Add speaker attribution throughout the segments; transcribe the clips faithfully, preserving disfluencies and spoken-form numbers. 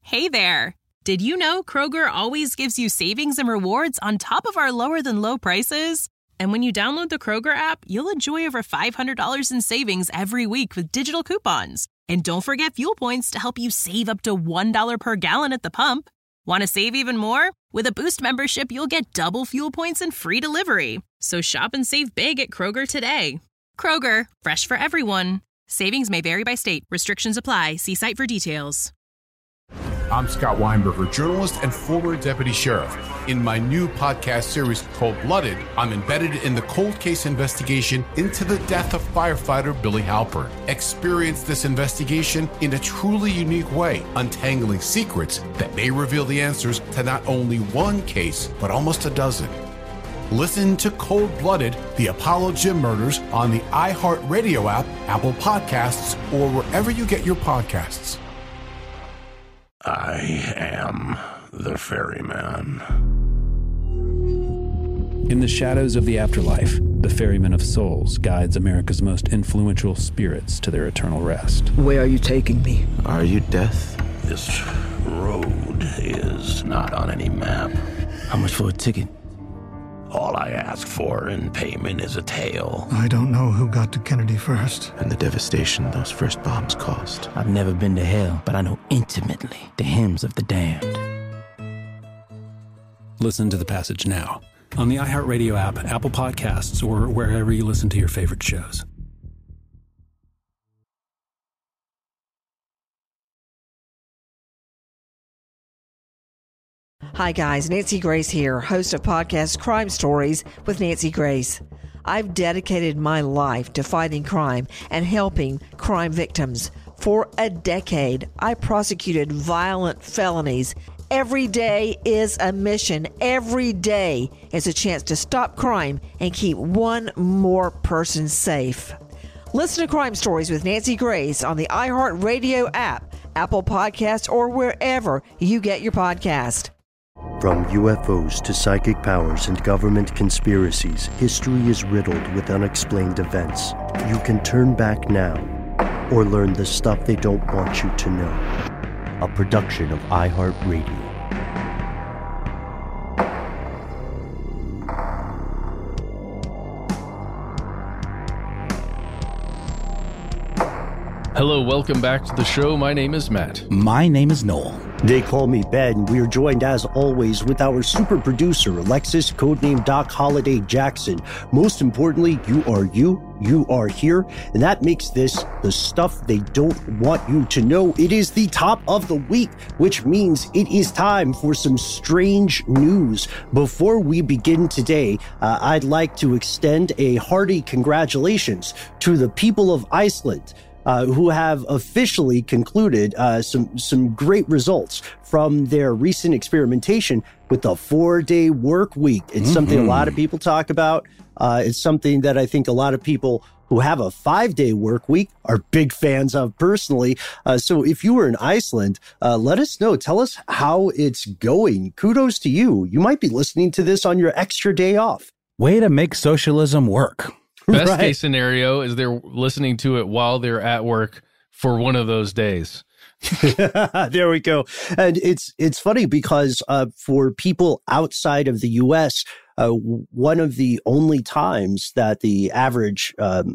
Speaker 1: Hey there! Did you know Kroger always gives you savings and rewards on top of our lower-than-low prices? And when you download the Kroger app, you'll enjoy over five hundred dollars in savings every week with digital coupons. And don't forget fuel points to help you save up to one dollar per gallon at the pump. Want to save even more? With a Boost membership, you'll get double fuel points and free delivery. So shop and save big at Kroger today. Kroger, fresh for everyone. Savings may vary by state. Restrictions apply. See site for details.
Speaker 2: I'm Scott Weinberger, journalist and former deputy sheriff. In my new podcast series, Cold-Blooded, I'm embedded in the cold case investigation into the death of firefighter Billy Halpern. Experience this investigation in a truly unique way, untangling secrets that may reveal the answers to not only one case, but almost a dozen. Listen to Cold-Blooded, The Apollo Gym Murders on the iHeartRadio app, Apple Podcasts, or wherever you get your podcasts.
Speaker 3: I am the ferryman.
Speaker 4: In the shadows of the afterlife, the ferryman of souls guides America's most influential spirits to their eternal rest.
Speaker 5: Where are you taking me?
Speaker 3: Are you death? This road is not on any map.
Speaker 5: How much for a ticket?
Speaker 3: All I ask for in payment is a tale.
Speaker 6: I don't know who got to Kennedy first.
Speaker 3: And the devastation those first bombs caused.
Speaker 5: I've never been to hell, but I know intimately the hymns of the damned.
Speaker 4: Listen to The Passage now on the iHeartRadio app, Apple Podcasts, or wherever you listen to your favorite shows.
Speaker 7: Hi guys, Nancy Grace here, host of podcast Crime Stories with Nancy Grace. I've dedicated my life to fighting crime and helping crime victims. For a decade, I prosecuted violent felonies. Every day is a mission. Every day is a chance to stop crime and keep one more person safe. Listen to Crime Stories with Nancy Grace on the iHeartRadio app, Apple Podcasts, or wherever you get your podcast.
Speaker 8: From U F Os to psychic powers and government conspiracies, history is riddled with unexplained events. You can turn back now or learn the stuff they don't want you to know. A production of iHeartRadio.
Speaker 9: Hello, welcome back to the show. My name is Matt.
Speaker 10: My name is Noel.
Speaker 8: They call me Ben. We are joined, as always, with our super producer, Alexis, codename Doc Holliday Jackson. Most importantly, you are you, you are here, and that makes this the stuff they don't want you to know. It is the top of the week, which means it is time for some strange news. Before we begin today, uh, I'd like to extend a hearty congratulations to the people of Iceland. Uh, who have officially concluded uh, some some great results from their recent experimentation with the four-day work week. It's mm-hmm. something a lot of people talk about. Uh, it's something that I think a lot of people who have a five-day work week are big fans of personally. Uh, so if you were in Iceland, uh, let us know. Tell us how it's going. Kudos to you. You might be listening to this on your extra day off.
Speaker 10: Way to make socialism work.
Speaker 9: Best
Speaker 8: right.
Speaker 9: case scenario is they're listening to it while they're at work for one of those days.
Speaker 8: There we go. And it's it's funny because uh, for people outside of the U S, uh, one of the only times that the average um,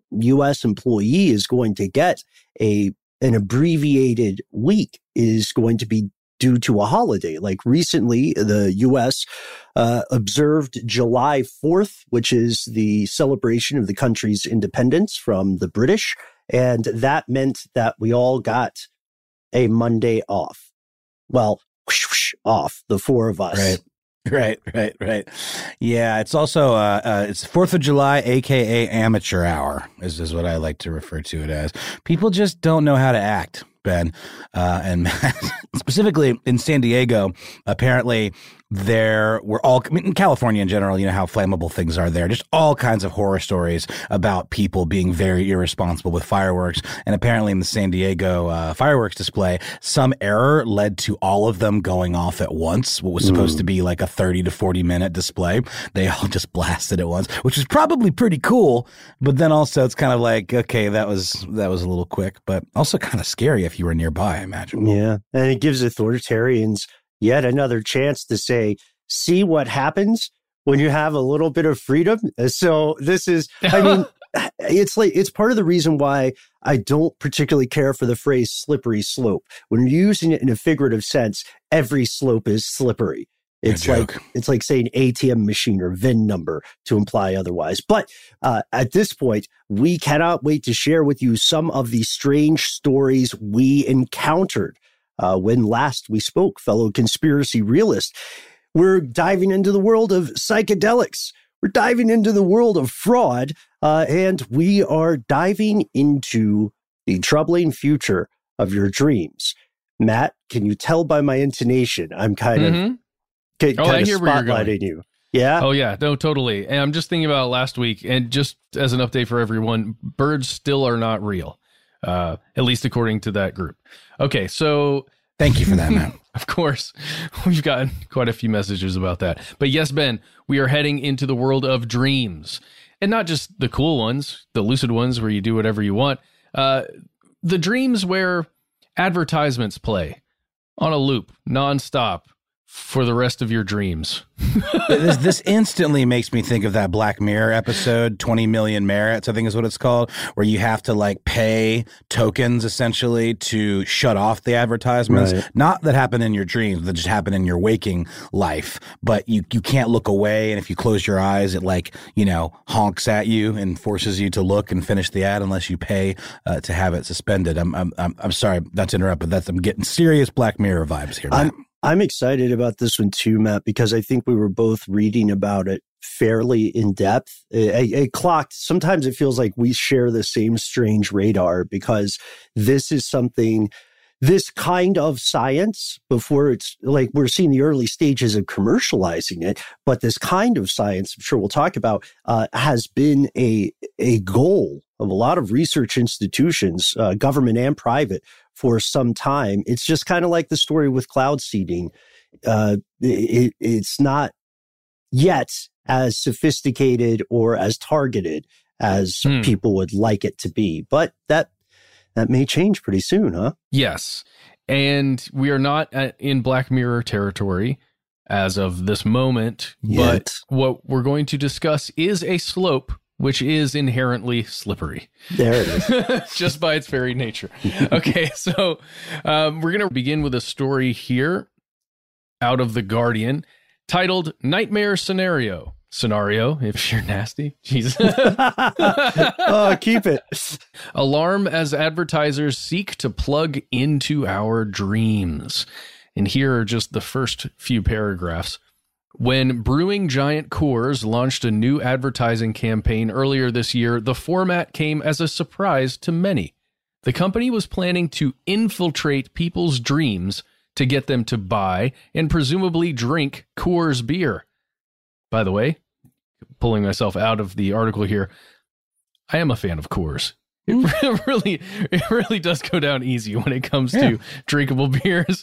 Speaker 8: U S employee is going to get a an abbreviated week is going to be due to a holiday. Like recently, the U S uh, observed July fourth, which is the celebration of the country's independence from the British. And that meant that we all got a Monday off. Well, whoosh, whoosh, off, the four of us.
Speaker 10: Right. Right, right, right. Yeah, it's also, uh, uh, it's fourth of July, a k a amateur hour, is, is what I like to refer to it as. People just don't know how to act, Ben. Uh, and specifically in San Diego, apparently there were all, I mean, in California in general, you know how flammable things are there. Just all kinds of horror stories about people being very irresponsible with fireworks. And apparently in the San Diego uh, fireworks display, some error led to all of them going off at once. What was supposed mm. to be like a thirty to forty minute display, they all just blasted at once, which is probably pretty cool. But then also it's kind of like, okay, that was that was a little quick, but also kind of scary if you were nearby, I imagine.
Speaker 8: Yeah, and it gives authoritarians yet another chance to say, see what happens when you have a little bit of freedom. So this is, I mean, it's like, it's part of the reason why I don't particularly care for the phrase slippery slope. When you're using it in a figurative sense, every slope is slippery. It's like it's like saying A T M machine or V I N number to imply otherwise. But uh, at this point, we cannot wait to share with you some of the strange stories we encountered uh, when last we spoke, fellow conspiracy realists. We're diving into the world of psychedelics. We're diving into the world of fraud, uh, and we are diving into the troubling future of your dreams. Matt, can you tell by my intonation? I'm kind
Speaker 9: mm-hmm.
Speaker 8: of kind
Speaker 9: oh, I
Speaker 8: of
Speaker 9: hear where you're going.
Speaker 8: spotlighting you. Yeah.
Speaker 9: Oh yeah, no, totally. And I'm just thinking about last week, and just as an update for everyone, birds still are not real, uh, at least according to that group. Okay, so
Speaker 10: thank you for that, man.
Speaker 9: Of course, we've gotten quite a few messages about that. But yes, Ben, we are heading into the world of dreams, and not just the cool ones, the lucid ones where you do whatever you want. Uh, the dreams where advertisements play on a loop, nonstop, for the rest of your dreams.
Speaker 10: this, this instantly makes me think of that Black Mirror episode, twenty million merits, I think is what it's called, where you have to like pay tokens essentially to shut off the advertisements. Right. Not that happen in your dreams, that just happen in your waking life, but you, you can't look away. And if you close your eyes, it like, you know, honks at you and forces you to look and finish the ad unless you pay uh, to have it suspended. I'm, I'm, I'm, I'm sorry not to interrupt, but that's, I'm getting serious Black Mirror vibes here.
Speaker 8: I'm, I'm excited about this one too, Matt, because I think we were both reading about it fairly in depth. I, I clocked, sometimes it feels like we share the same strange radar because this is something, this kind of science, before it's like we're seeing the early stages of commercializing it, but this kind of science, I'm sure we'll talk about, uh, has been a, a goal of a lot of research institutions, uh, government and private, for some time. It's just kind of like the story with cloud seeding. Uh, it, it's not yet as sophisticated or as targeted as hmm. people would like it to be, but that that may change pretty soon, huh?
Speaker 9: Yes, and we are not at, in Black Mirror territory as of this moment, yet. But what we're going to discuss is a slope which is inherently slippery.
Speaker 8: There it is.
Speaker 9: Just by its very nature. Okay, so um, we're going to begin with a story here out of The Guardian titled Nightmare Scenario. Scenario, if you're nasty. Jesus.
Speaker 8: Oh, keep it.
Speaker 9: Alarm as advertisers seek to plug into our dreams. And here are just the first few paragraphs. When brewing giant Coors launched a new advertising campaign earlier this year, the format came as a surprise to many. The company was planning to infiltrate people's dreams to get them to buy and presumably drink Coors beer. By the way, pulling myself out of the article here, I am a fan of Coors. It really, it really does go down easy when it comes yeah. to drinkable beers.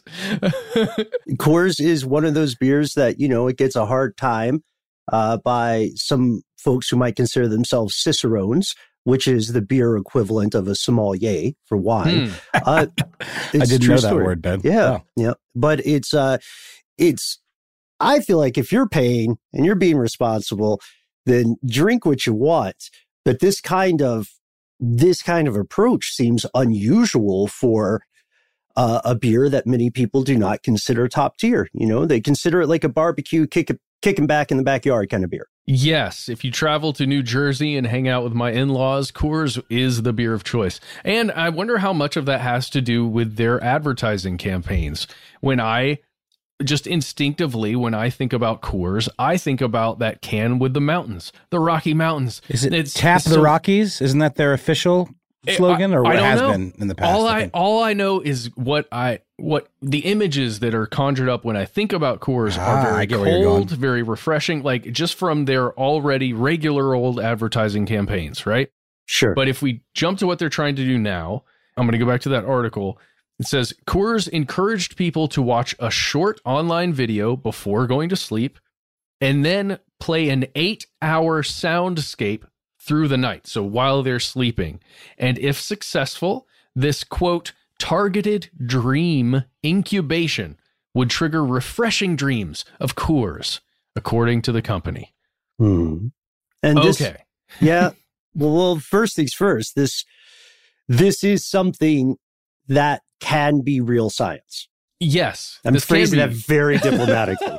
Speaker 8: Coors is one of those beers that, you know, it gets a hard time uh, by some folks who might consider themselves cicerones, which is the beer equivalent of a sommelier for wine.
Speaker 10: Hmm. Uh, I didn't know that story. word, Ben.
Speaker 8: Yeah, oh. yeah. But it's, uh, it's. I feel like if you're paying and you're being responsible, then drink what you want. But this kind of This kind of approach seems unusual for uh, a beer that many people do not consider top tier. You know, they consider it like a barbecue, kick, kicking back in the backyard kind of beer.
Speaker 9: Yes. If you travel to New Jersey and hang out with my in-laws, Coors is the beer of choice. And I wonder how much of that has to do with their advertising campaigns. When I just instinctively, when I think about Coors, I think about that can with the mountains, the Rocky Mountains.
Speaker 10: Is it
Speaker 9: it's,
Speaker 10: Tap
Speaker 9: it's
Speaker 10: the
Speaker 9: so,
Speaker 10: Rockies? Isn't that their official slogan, or
Speaker 9: I,
Speaker 10: what
Speaker 9: I
Speaker 10: has
Speaker 9: know.
Speaker 10: been in the past?
Speaker 9: All
Speaker 10: I
Speaker 9: I
Speaker 10: think?
Speaker 9: all I know is what I what the images that are conjured up when I think about Coors
Speaker 10: Ah,
Speaker 9: are very
Speaker 10: I get where you're
Speaker 9: cold,
Speaker 10: going.
Speaker 9: very refreshing, like just from their already regular old advertising campaigns, right?
Speaker 8: Sure.
Speaker 9: But if we jump to what they're trying to do now, I'm going to go back to that article. It says Coors encouraged people to watch a short online video before going to sleep and then play an eight-hour soundscape through the night, so while they're sleeping. And if successful, this, quote, targeted dream incubation would trigger refreshing dreams of Coors, according to the company.
Speaker 8: Hmm. And this,
Speaker 9: Okay.
Speaker 8: yeah. Well, well, first things first, this this is something that can be real science.
Speaker 9: Yes.
Speaker 8: I'm
Speaker 9: this can
Speaker 8: phrasing
Speaker 9: be-
Speaker 8: that very diplomatically.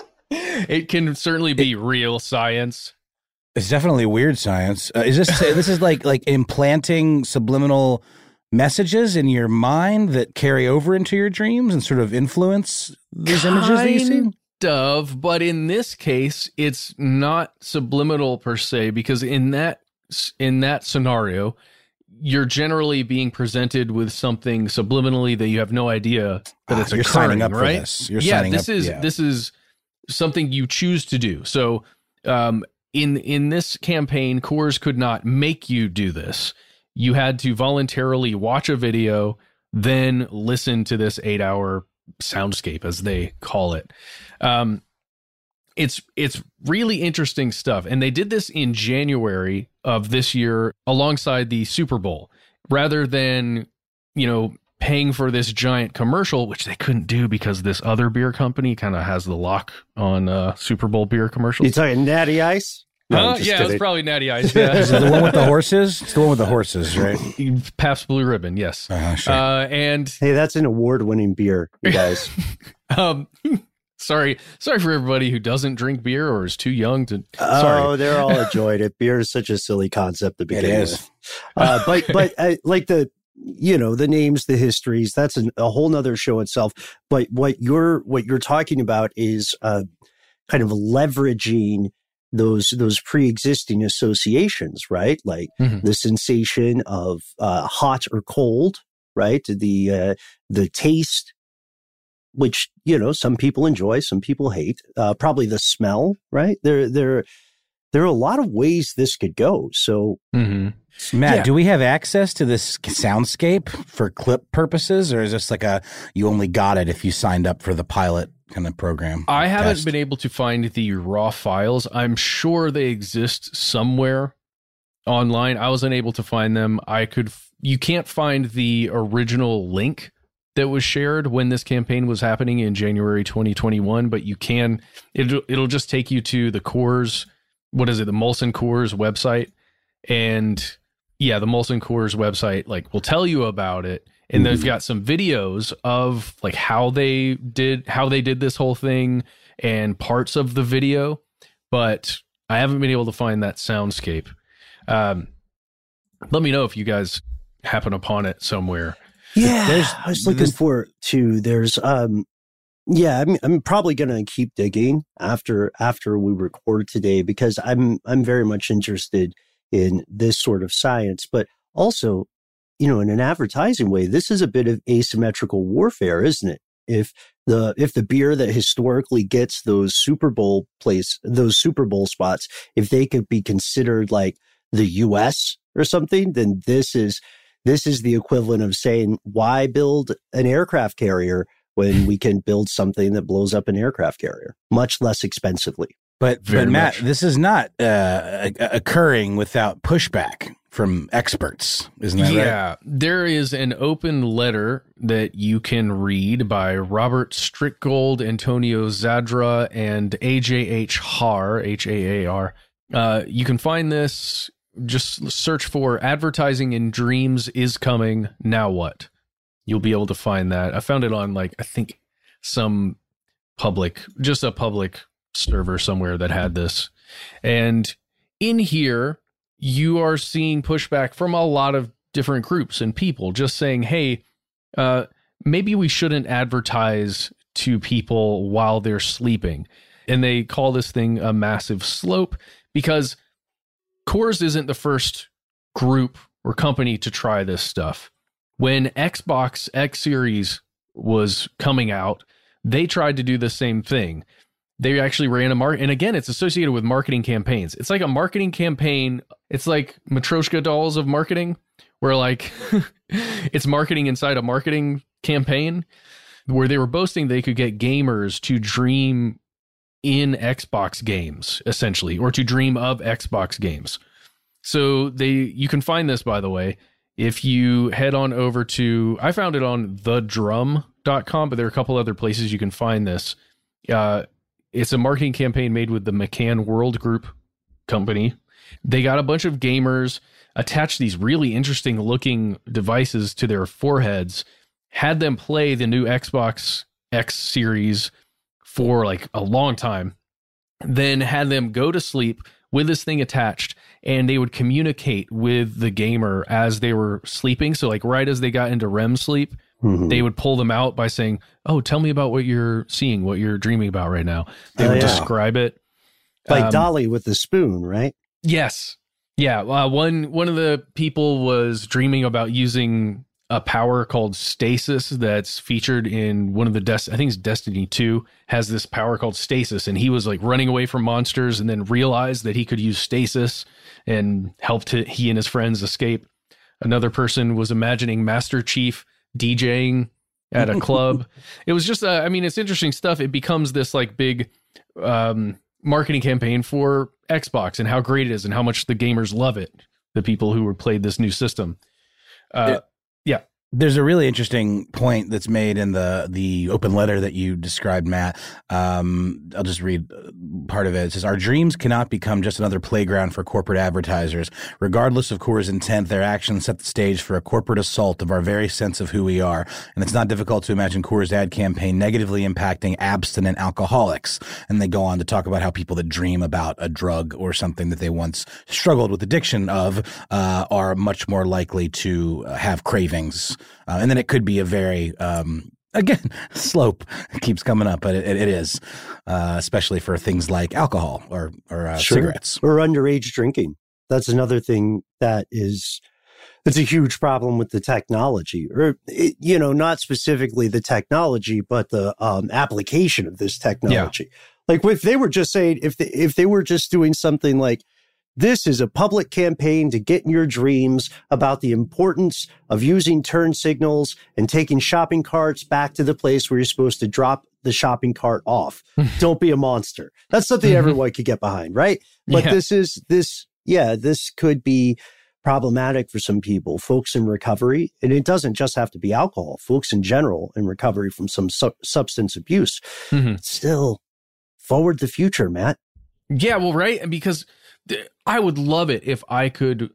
Speaker 9: It can certainly be real science.
Speaker 10: It's definitely weird science. Uh, is this this is like like implanting subliminal messages in your mind that carry over into your dreams and sort of influence these images that you see?
Speaker 9: Kind of, but in this case, it's not subliminal per se, because in that in that scenario, you're generally being presented with something subliminally that you have no idea that
Speaker 10: Ah,
Speaker 9: it's
Speaker 10: you're
Speaker 9: occurring,
Speaker 10: signing up for
Speaker 9: right?
Speaker 10: this. You're
Speaker 9: yeah,
Speaker 10: signing
Speaker 9: this
Speaker 10: up-
Speaker 9: is
Speaker 10: yeah.
Speaker 9: this is something you choose to do. So, um, in in this campaign, Coors could not make you do this. You had to voluntarily watch a video, then listen to this eight-hour soundscape, as they call it. Um, it's it's really interesting stuff, and they did this in January of this year alongside the Super Bowl, rather than, you know, paying for this giant commercial, which they couldn't do because this other beer company kind of has the lock on uh, Super Bowl beer commercials.
Speaker 8: You talking Natty Ice? No, I'm
Speaker 9: Huh?
Speaker 8: just
Speaker 9: Yeah, it was
Speaker 8: kidding.
Speaker 9: probably Natty Ice. Yeah,
Speaker 10: Is it the one with the horses? It's the one with the horses, right?
Speaker 9: Pabst Blue Ribbon. Yes,
Speaker 10: Uh, sure.
Speaker 9: uh, and
Speaker 8: Hey, that's an award-winning beer, you guys.
Speaker 9: um, sorry, sorry for everybody who doesn't drink beer or is too young to.
Speaker 8: Oh,
Speaker 9: Sorry.
Speaker 8: they're all enjoyed it. Beer is such a silly concept to begin
Speaker 10: It is.
Speaker 8: with. Uh, but but uh, like the you know the names, the histories. That's an, a whole nother show itself. But what you're what you're talking about is uh, kind of leveraging those those pre-existing associations, right? Like
Speaker 9: Mhm.
Speaker 8: the sensation of uh, hot or cold, right? The uh, the taste, which you know some people enjoy, some people hate. Uh, probably the smell, right? There there there are a lot of ways this could go. So
Speaker 9: Mm-hmm.
Speaker 10: Matt,
Speaker 9: Yeah.
Speaker 10: do we have access to this soundscape for clip purposes, or is this like a you only got it if you signed up for the pilot kind of program?
Speaker 9: I haven't
Speaker 10: test?
Speaker 9: been able to find the raw files. I'm sure they exist somewhere online. I was unable to find them. I could. You can't find the original link that was shared when this campaign was happening in January twenty twenty-one, but you can. It'll it'll just take you to the Coors. What is it? The Molson Coors website, and yeah, the Molson Coors website like will tell you about it. And they've got some videos of like how they did how they did this whole thing and parts of the video, but I haven't been able to find that soundscape. Um, let me know if you guys happen upon it somewhere.
Speaker 8: yeah,
Speaker 10: There's-
Speaker 8: I was looking
Speaker 10: this-
Speaker 8: for it too. There's um, yeah, I'm I'm probably gonna keep digging after after we record today because I'm I'm very much interested in this sort of science, but also, you know, in an advertising way, this is a bit of asymmetrical warfare, isn't it? If the if the beer that historically gets those Super Bowl place, those Super Bowl spots, if they could be considered like the U S or something, then this is this is the equivalent of saying, why build an aircraft carrier when we can build something that blows up an aircraft carrier much less expensively?
Speaker 10: But,
Speaker 9: Very
Speaker 10: but Matt,
Speaker 9: much.
Speaker 10: this is not uh, occurring without pushback from experts, isn't that right?
Speaker 9: Yeah, there is an open letter that you can read by Robert Strickgold, Antonio Zadra, and A J H Har, H A A R. Uh, you can find this, just search for Advertising in Dreams is Coming, Now What? You'll be able to find that. I found it on, like, I think some public, just a public server somewhere that had this. And in here, you are seeing pushback from a lot of different groups and people just saying, hey, uh, maybe we shouldn't advertise to people while they're sleeping. And they call this thing a massive slope because Coors isn't the first group or company to try this stuff. When Xbox X Series was coming out, they tried to do the same thing. They actually ran a market, and again, it's associated with marketing campaigns. It's like a marketing campaign. It's like Matryoshka dolls of marketing, where like it's marketing inside a marketing campaign, where they were boasting they could get gamers to dream in Xbox games, essentially, or to dream of Xbox games. So they, you can find this, by the way, if you head on over to, I found it on the drum dot com, but there are a couple other places you can find this. Uh, it's a marketing campaign made with the McCann World Group company. They got a bunch of gamers, attached these really interesting looking devices to their foreheads, had them play the new Xbox X Series for like a long time, then had them go to sleep with this thing attached, and they would communicate with the gamer as they were sleeping. So like right as they got into R E M sleep, mm-hmm. they would pull them out by saying, oh, tell me about what you're seeing, what you're dreaming about right now. They oh, would yeah. describe it.
Speaker 8: Like
Speaker 9: um,
Speaker 8: Dolly with the spoon, right?
Speaker 9: Yes. Yeah. Uh, one, one of the people was dreaming about using a power called Stasis that's featured in one of the, Des- I think it's Destiny two, has this power called Stasis, and he was like running away from monsters and then realized that he could use Stasis and helped he and his friends escape. Another person was imagining Master Chief DJing at a club. It was just, uh, I mean, it's interesting stuff. It becomes this like big um, marketing campaign for Xbox and how great it is and how much the gamers love it, the people who were played this new system. Uh,
Speaker 10: yeah.
Speaker 9: yeah.
Speaker 10: There's a really interesting point that's made in the the open letter that you described, Matt. Um, I'll just read part of it. It says, our dreams cannot become just another playground for corporate advertisers. Regardless of Coors' intent, their actions set the stage for a corporate assault of our very sense of who we are. And it's not difficult to imagine Coors' ad campaign negatively impacting abstinent alcoholics. And they go on to talk about how people that dream about a drug or something that they once struggled with addiction of uh, are much more likely to have cravings. Uh, and then it could be a very, um, again, slope keeps coming up, but it, it is, uh, especially for things like alcohol or, or uh,
Speaker 8: sure.
Speaker 10: cigarettes.
Speaker 8: Or underage drinking. That's another thing that is, it's a huge problem with the technology. Or, it, you know, not specifically the technology, but the um, application of this technology. Yeah. Like if they were just saying, if they, if they were just doing something like, this is a public campaign to get in your dreams about the importance of using turn signals and taking shopping carts back to the place where you're supposed to drop the shopping cart off. Don't be a monster. That's something mm-hmm. everyone could get behind, right? But yeah. this is, this, yeah, this could be problematic for some people, folks in recovery. And it doesn't just have to be alcohol, folks in general in recovery from some su- substance abuse. Mm-hmm. Still, forward the future, Matt.
Speaker 9: Yeah, well, right. Because I would love it if I could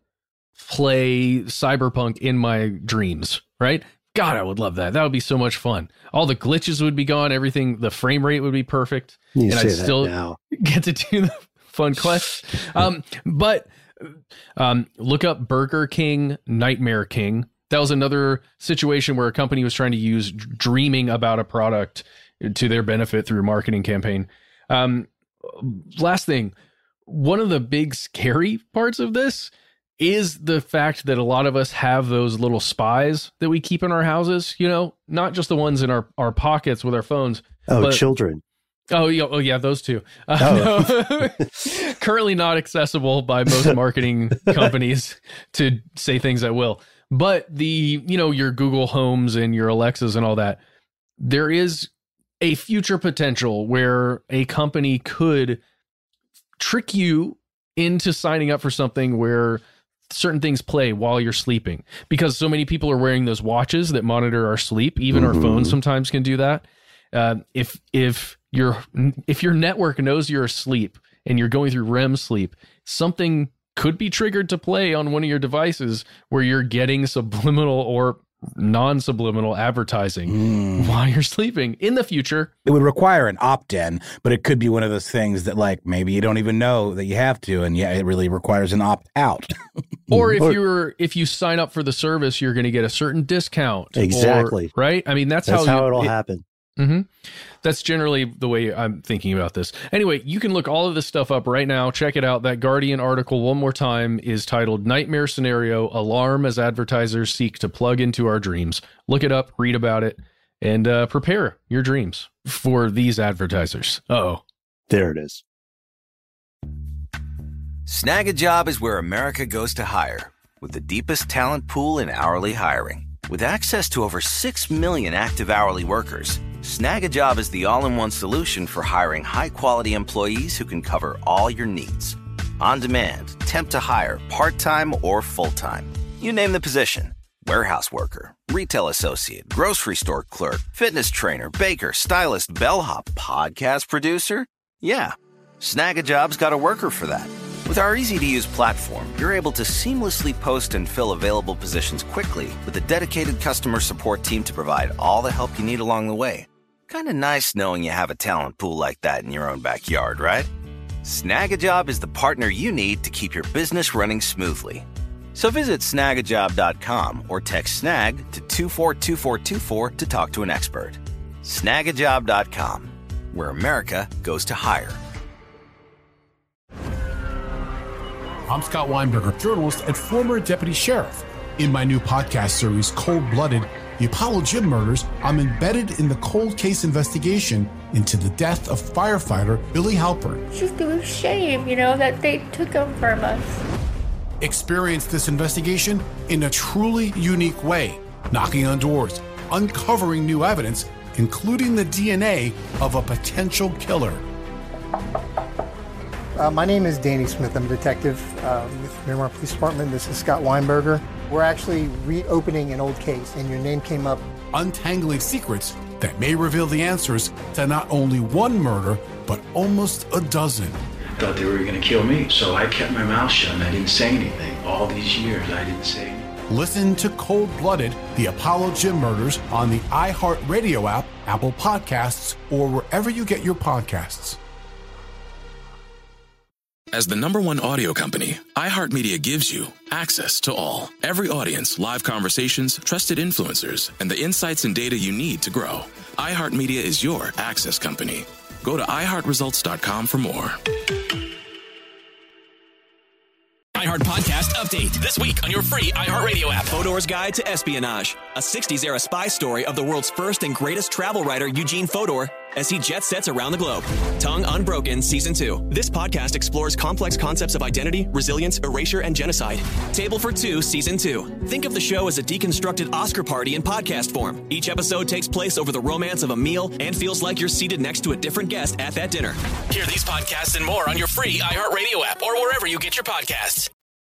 Speaker 9: play Cyberpunk in my dreams, right? God, I would love that. That would be so much fun. All the glitches would be gone. Everything, the frame rate would be perfect.
Speaker 8: You
Speaker 9: and I'd still
Speaker 8: now.
Speaker 9: get to do the fun quests. Um, but um, look up Burger King, Nightmare King. That was another situation where a company was trying to use dreaming about a product to their benefit through a marketing campaign. Um, last thing. One of the big scary parts of this is the fact that a lot of us have those little spies that we keep in our houses, you know, not just the ones in our, our pockets with our phones.
Speaker 8: Oh,
Speaker 9: but,
Speaker 8: children.
Speaker 9: Oh, yeah, oh, yeah, those two. Uh, oh. no, currently not accessible by most marketing companies to say things at will. But the, you know, your Google Homes and your Alexas and all that, there is a future potential where a company could trick you into signing up for something where certain things play while you're sleeping, because so many people are wearing those watches that monitor our sleep. Even mm-hmm. our phones sometimes can do that. Uh, if if your if your network knows you're asleep and you're going through R E M sleep, something could be triggered to play on one of your devices where you're getting subliminal or non-subliminal advertising mm. while you're sleeping in the future.
Speaker 10: It would require an opt-in, but it could be one of those things that like maybe you don't even know that you have to, and yeah, it really requires an opt-out.
Speaker 9: Or if you're if you sign up for the service, you're going to get a certain discount.
Speaker 8: Exactly.
Speaker 9: Or, right? I mean, that's,
Speaker 8: that's
Speaker 9: how,
Speaker 8: how
Speaker 9: you,
Speaker 8: it'll
Speaker 9: it,
Speaker 8: happen.
Speaker 9: Mm-hmm. That's generally the way I'm thinking about this. Anyway, you can look all of this stuff up right now. Check it out. That Guardian article, one more time, is titled Nightmare Scenario, Alarm as Advertisers Seek to Plug into Our Dreams. Look it up, read about it, and uh, prepare your dreams for these advertisers. Uh-oh.
Speaker 8: There it is.
Speaker 11: Snag a Job is where America goes to hire, with the deepest talent pool in hourly hiring. With access to over six million active hourly workers, Snag a Job is the all-in-one solution for hiring high-quality employees who can cover all your needs. On demand, temp to hire, part-time or full-time. You name the position. Warehouse worker, retail associate, grocery store clerk, fitness trainer, baker, stylist, bellhop, podcast producer. Yeah, Snag a Job's got a worker for that. With our easy-to-use platform, you're able to seamlessly post and fill available positions quickly with a dedicated customer support team to provide all the help you need along the way. Kind of nice knowing you have a talent pool like that in your own backyard, right? Snag a Job is the partner you need to keep your business running smoothly. So visit snag a job dot com or text SNAG to two four two four two four to talk to an expert. snag a job dot com, where America goes to hire.
Speaker 2: I'm Scott Weinberger, journalist and former deputy sheriff. In my new podcast series, Cold Blooded, The Apollo Gym Murders, I'm embedded in the cold case investigation into the death of firefighter Billy Halpern.
Speaker 12: It's just a shame, you know, that they took him from us.
Speaker 2: Experience this investigation in a truly unique way, knocking on doors, uncovering new evidence, including the D N A of a potential killer.
Speaker 13: Uh, my name is Danny Smith. I'm a detective uh, with Miramar Police Department. This is Scott Weinberger. We're actually reopening an old case, and your name came up.
Speaker 2: Untangling secrets that may reveal the answers to not only one murder, but almost a dozen.
Speaker 14: I thought they were going to kill me, so I kept my mouth shut and I didn't say anything. All these years, I didn't say anything.
Speaker 2: Listen to Cold Blooded, The Apollo Gym Murders on the iHeartRadio app, Apple Podcasts, or wherever you get your podcasts.
Speaker 15: As the number one audio company, iHeartMedia gives you access to all. Every audience, live conversations, trusted influencers, and the insights and data you need to grow. iHeartMedia is your access company. Go to i heart results dot com for more.
Speaker 16: iHeart Podcast Update. This week on your free iHeartRadio app. Fodor's Guide to Espionage. A sixties-era spy story of the world's first and greatest travel writer, Eugene Fodor, as he jet sets around the globe. Tongue Unbroken Season two. This podcast explores complex concepts of identity, resilience, erasure, and genocide. Table for Two Season two. Think of the show as a deconstructed Oscar party in podcast form. Each episode takes place over the romance of a meal and feels like you're seated next to a different guest at that dinner. Hear these podcasts and more on your free iHeartRadio app or wherever you get your podcasts.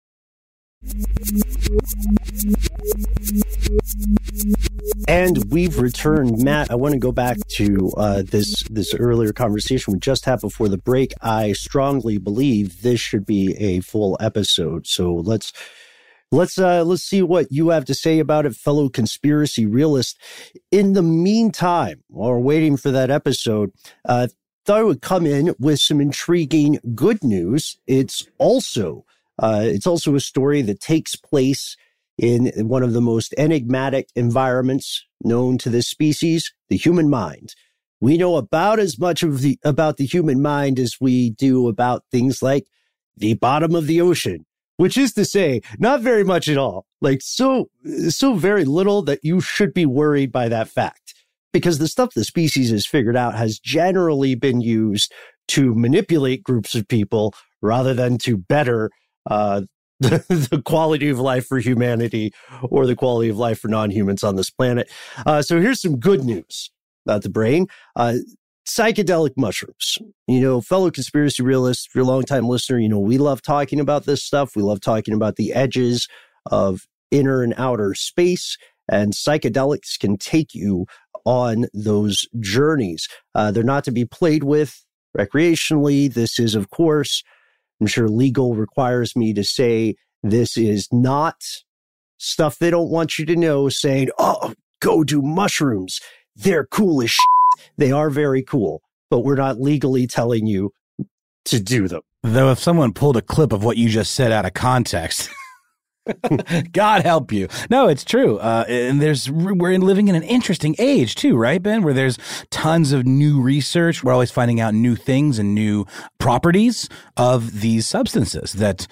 Speaker 8: And we've returned. Matt, I want to go back to uh, this this earlier conversation we just had before the break. I strongly believe this should be a full episode. So let's let's uh, let's see what you have to say about it, fellow conspiracy realist. In the meantime, while we're waiting for that episode, uh, thought I would come in with some intriguing good news. It's also uh, it's also a story that takes place in one of the most enigmatic environments known to this species, the human mind. We know about as much of the about the human mind as we do about things like the bottom of the ocean, which is to say, not very much at all. Like so, so very little that you should be worried by that fact. Because the stuff the species has figured out has generally been used to manipulate groups of people rather than to better uh The, the quality of life for humanity or the quality of life for non-humans on this planet. Uh, so here's some good news about the brain. Uh, psychedelic mushrooms. You know, fellow conspiracy realists, if you're a longtime listener, you know, we love talking about this stuff. We love talking about the edges of inner and outer space, and psychedelics can take you on those journeys. Uh, they're not to be played with recreationally. This is, of course, I'm sure legal requires me to say this is not stuff they don't want you to know, saying, oh, go do mushrooms. They're cool as shit. They are very cool, but we're not legally telling you to do them.
Speaker 10: Though if someone pulled a clip of what you just said out of context, God help you. No, it's true. Uh, and there's we're living in an interesting age too, right, Ben? Where there's tons of new research. We're always finding out new things and new properties of these substances that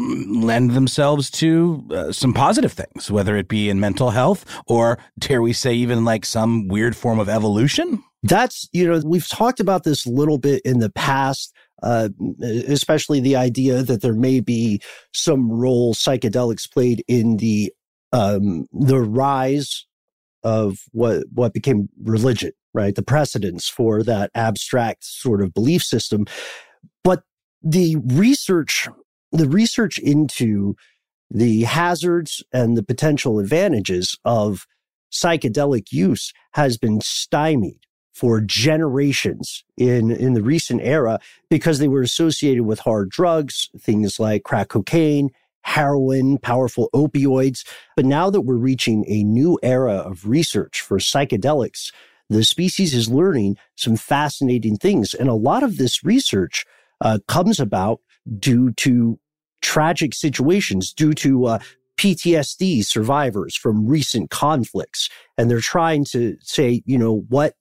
Speaker 10: lend themselves to uh, some positive things, whether it be in mental health or, dare we say, even like some weird form of evolution.
Speaker 8: That's, you know, we've talked about this a little bit in the past, uh, especially the idea that there may be some role psychedelics played in the um, the rise of what what became religion, right? The precedence for that abstract sort of belief system. But the research, the research into the hazards and the potential advantages of psychedelic use has been stymied for generations in, in the recent era because they were associated with hard drugs, things like crack cocaine, heroin, powerful opioids. But now that we're reaching a new era of research for psychedelics, the species is learning some fascinating things. And a lot of this research uh, comes about due to tragic situations, due to uh, P T S D survivors from recent conflicts. And they're trying to say, you know, what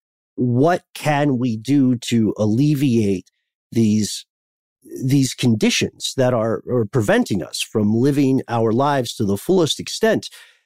Speaker 8: What can we do to alleviate these these conditions that are, are preventing us from living our lives to the fullest extent?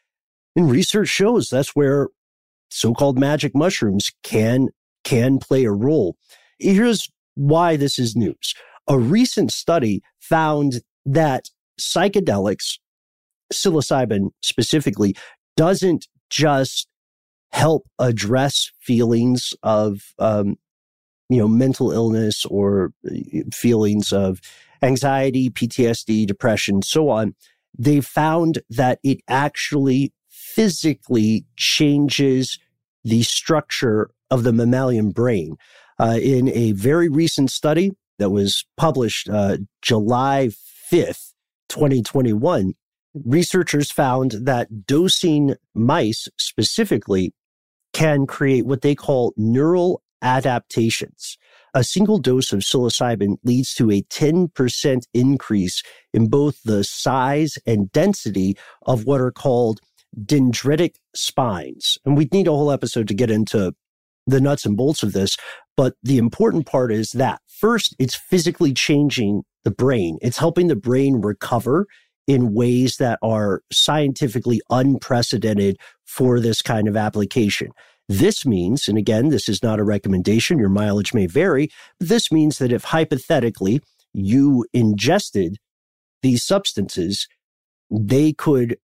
Speaker 8: And research shows that's where so-called magic mushrooms can can play a role. Here's why this is news. A recent study found that psychedelics, psilocybin specifically, doesn't just help address feelings of, um, you know, mental illness or feelings of anxiety, P T S D, depression, so on. They found that it actually physically changes the structure of the mammalian brain. Uh, in a very recent study that was published uh, July fifth, twenty twenty-one, researchers found that dosing mice specifically can create what they call neural adaptations. A single dose of psilocybin leads to a ten percent increase in both the size and density of what are called dendritic spines. And we'd need a whole episode to get into the nuts and bolts of this. But the important part is that first, it's physically changing the brain. It's helping the brain recover in ways that are scientifically unprecedented for this kind of application. This means, and again, this is not a recommendation, your mileage may vary, but this means that if hypothetically you ingested these substances, they could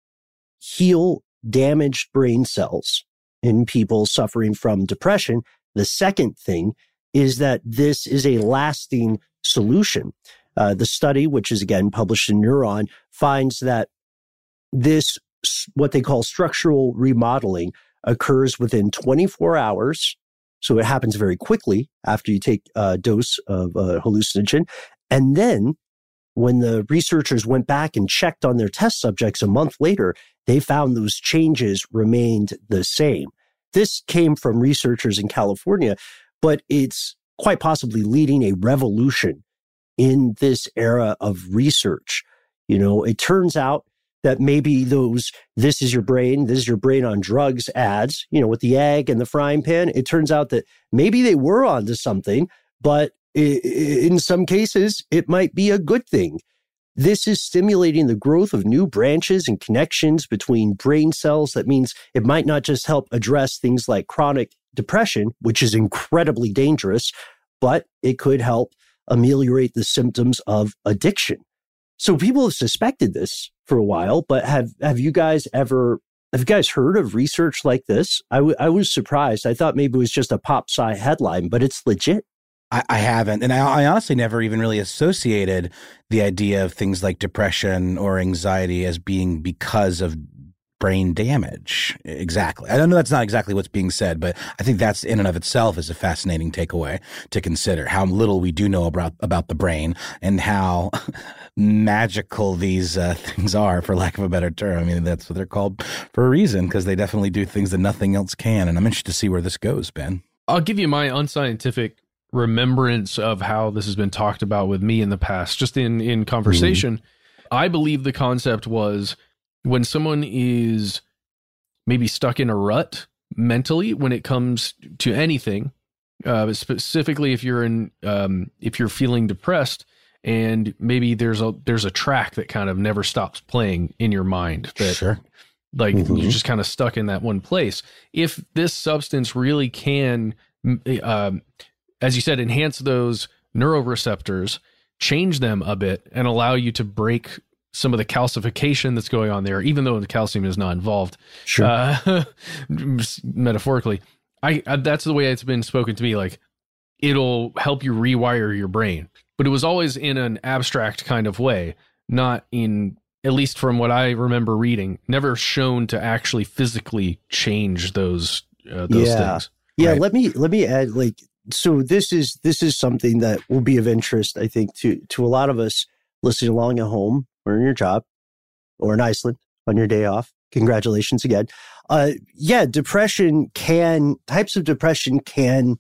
Speaker 8: heal damaged brain cells in people suffering from depression. The second thing is that this is a lasting solution. Uh, the study, which is again published in Neuron, finds that this, what they call structural remodeling, occurs within twenty-four hours. So it happens very quickly after you take a dose of a hallucinogen. And then when the researchers went back and checked on their test subjects a month later, they found those changes remained the same. This came from researchers in California, but it's quite possibly leading a revolution in this era of research. You know, it turns out that maybe those, this is your brain, this is your brain on drugs ads, you know, with the egg and the frying pan, it turns out that maybe they were onto something, but in some cases, it might be a good thing. This is stimulating the growth of new branches and connections between brain cells. That means it might not just help address things like chronic depression, which is incredibly dangerous, but it could help ameliorate the symptoms of addiction. So people have suspected this for a while, but have, have you guys ever, have you guys heard of research like this? I, w- I was surprised. I thought maybe it was just a pop sci headline, but it's legit.
Speaker 10: I, I haven't. And I, I honestly never even really associated the idea of things like depression or anxiety as being because of brain damage. Exactly. I don't know that's not exactly what's being said, but I think that's in and of itself is a fascinating takeaway to consider how little we do know about, about the brain and how magical these uh, things are, for lack of a better term. I mean, that's what they're called for a reason, because they definitely do things that nothing else can. And I'm interested to see where this goes, Ben.
Speaker 9: I'll give you my unscientific remembrance of how this has been talked about with me in the past, just in, in conversation. Mm. I believe the concept was when someone is maybe stuck in a rut mentally when it comes to anything, uh, specifically if you're in, um, if you're feeling depressed, and maybe there's a there's a track that kind of never stops playing in your mind that
Speaker 10: Sure.
Speaker 9: like
Speaker 10: Mhm.
Speaker 9: you're just kind of stuck in that one place. If this substance really can, um, as you said, enhance those neuroreceptors, change them a bit, and allow you to break some of the calcification that's going on there, even though the calcium is not involved,
Speaker 10: Sure.
Speaker 9: uh, metaphorically, I, I that's the way it's been spoken to me. Like, it'll help you rewire your brain. But it was always in an abstract kind of way, not in, at least from what I remember reading, never shown to actually physically change those uh, those
Speaker 8: yeah.
Speaker 9: things.
Speaker 8: Yeah,
Speaker 9: right?
Speaker 8: let me let me add, like, so this is this is something that will be of interest, I think, to to a lot of us listening along at home or in your job or in Iceland on your day off. Congratulations again. Uh, yeah, depression can types of depression can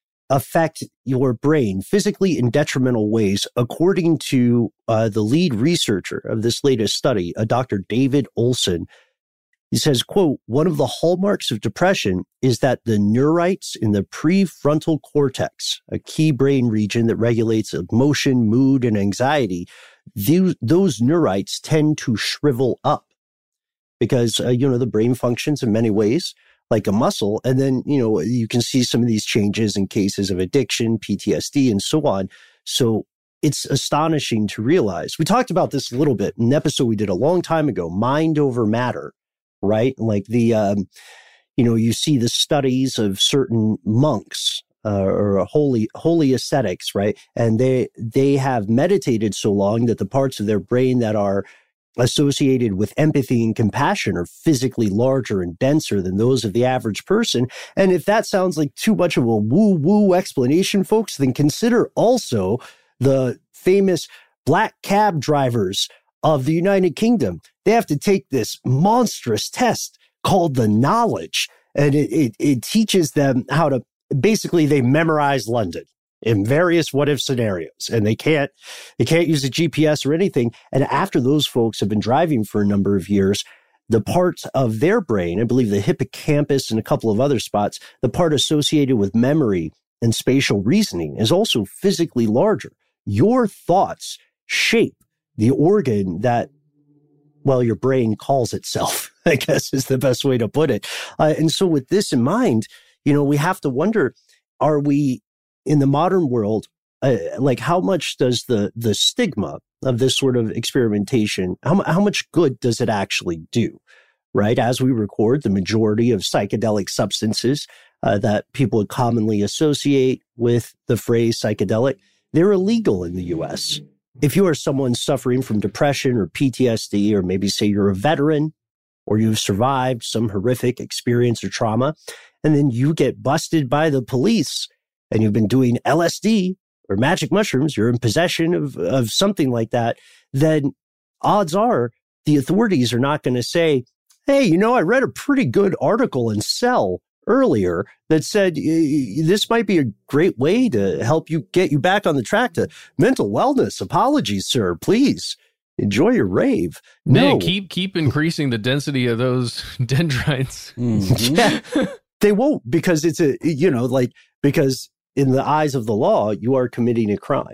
Speaker 8: affect your brain physically in detrimental ways, according to uh, the lead researcher of this latest study, uh, Doctor David Olson. He says, quote, one of the hallmarks of depression is that the neurites in the prefrontal cortex, a key brain region that regulates emotion, mood, and anxiety, those, those neurites tend to shrivel up because, uh, you know, the brain functions in many ways like a muscle. And then, you know, you can see some of these changes in cases of addiction, P T S D, and so on. So it's astonishing to realize. We talked about this a little bit in an episode we did a long time ago, Mind Over Matter, right? Like the, um, you know, you see the studies of certain monks uh, or holy, holy ascetics, right? And they, they have meditated so long that the parts of their brain that are associated with empathy and compassion are physically larger and denser than those of the average person. And if that sounds like too much of a woo-woo explanation, folks, then consider also the famous black cab drivers of the United Kingdom. They have to take this monstrous test called the Knowledge, and it, it, it teaches them how to, basically they memorize London in various what-if scenarios, and they can't they can't use a G P S or anything. And after those folks have been driving for a number of years, the part of their brain, I believe the hippocampus and a couple of other spots, the part associated with memory and spatial reasoning is also physically larger. Your thoughts shape the organ that, well, your brain calls itself, I guess is the best way to put it. Uh, and so with this in mind, you know, we have to wonder, are we in the modern world, uh, like how much does the the stigma of this sort of experimentation, how, how much good does it actually do, right? As we record, the majority of psychedelic substances uh, that people would commonly associate with the phrase psychedelic, they're illegal in the U S. If you are someone suffering from depression or P T S D, or maybe say you're a veteran, or you've survived some horrific experience or trauma, and then you get busted by the police, and you've been doing L S D or magic mushrooms, you're in possession of, of something like that, then odds are the authorities are not going to say, hey, you know, I read a pretty good article in Cell earlier that said this might be a great way to help you get you back on the track to mental wellness. Apologies, sir. Please enjoy your rave.
Speaker 9: Man,
Speaker 8: No.
Speaker 9: keep keep increasing the density of those dendrites.
Speaker 8: Yeah. They won't, because it's a, you know, like, because in the eyes of the law, you are committing a crime.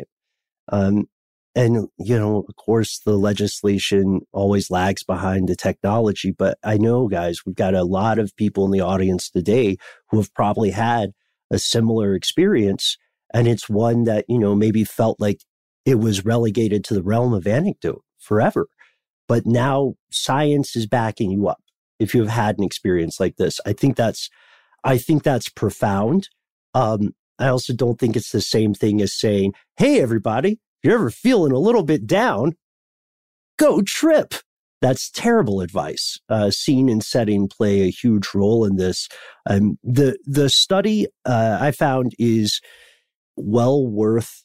Speaker 8: Um, and, you know, of course, the legislation always lags behind the technology. But I know, guys, we've got a lot of people in the audience today who have probably had a similar experience. And it's one that, you know, maybe felt like it was relegated to the realm of anecdote forever. But now science is backing you up if you've had an experience like this. I think that's, I think that's profound. Um, I also don't think it's the same thing as saying, hey, everybody, if you're ever feeling a little bit down, go trip. That's terrible advice. Uh, scene and setting play a huge role in this. Um, the the study uh, I found is well worth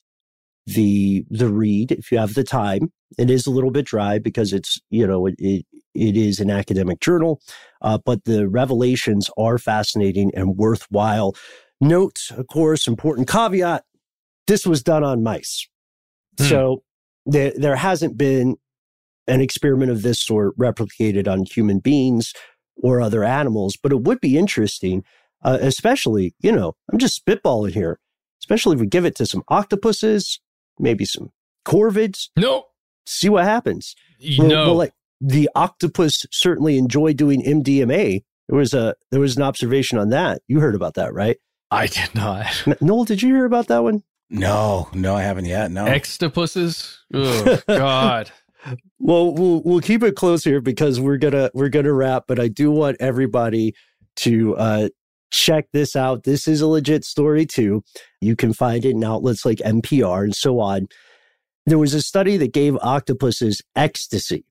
Speaker 8: the the read if you have the time. It is a little bit dry because it's, you know, it it, it is an academic journal, uh, but the revelations are fascinating and worthwhile. Note, of course, important caveat, this was done on mice. Hmm. So there, there hasn't been an experiment of this sort replicated on human beings or other animals. But it would be interesting, uh, especially, you know, I'm just spitballing here, especially if we give it to some octopuses, maybe some corvids.
Speaker 9: No.
Speaker 8: See what happens.
Speaker 9: No.
Speaker 8: Well, well, like the octopus certainly enjoy doing M D M A. There was a there was an observation on that. You heard about that, right?
Speaker 9: I did not.
Speaker 8: Noel, did you hear about that one?
Speaker 10: No, no, I haven't yet. No.
Speaker 9: Extopuses? Oh, God.
Speaker 8: Well, we'll we'll keep it close here because we're gonna we're gonna wrap. But I do want everybody to uh, check this out. This is a legit story too. You can find it in outlets like N P R and so on. There was a study that gave octopuses ecstasy,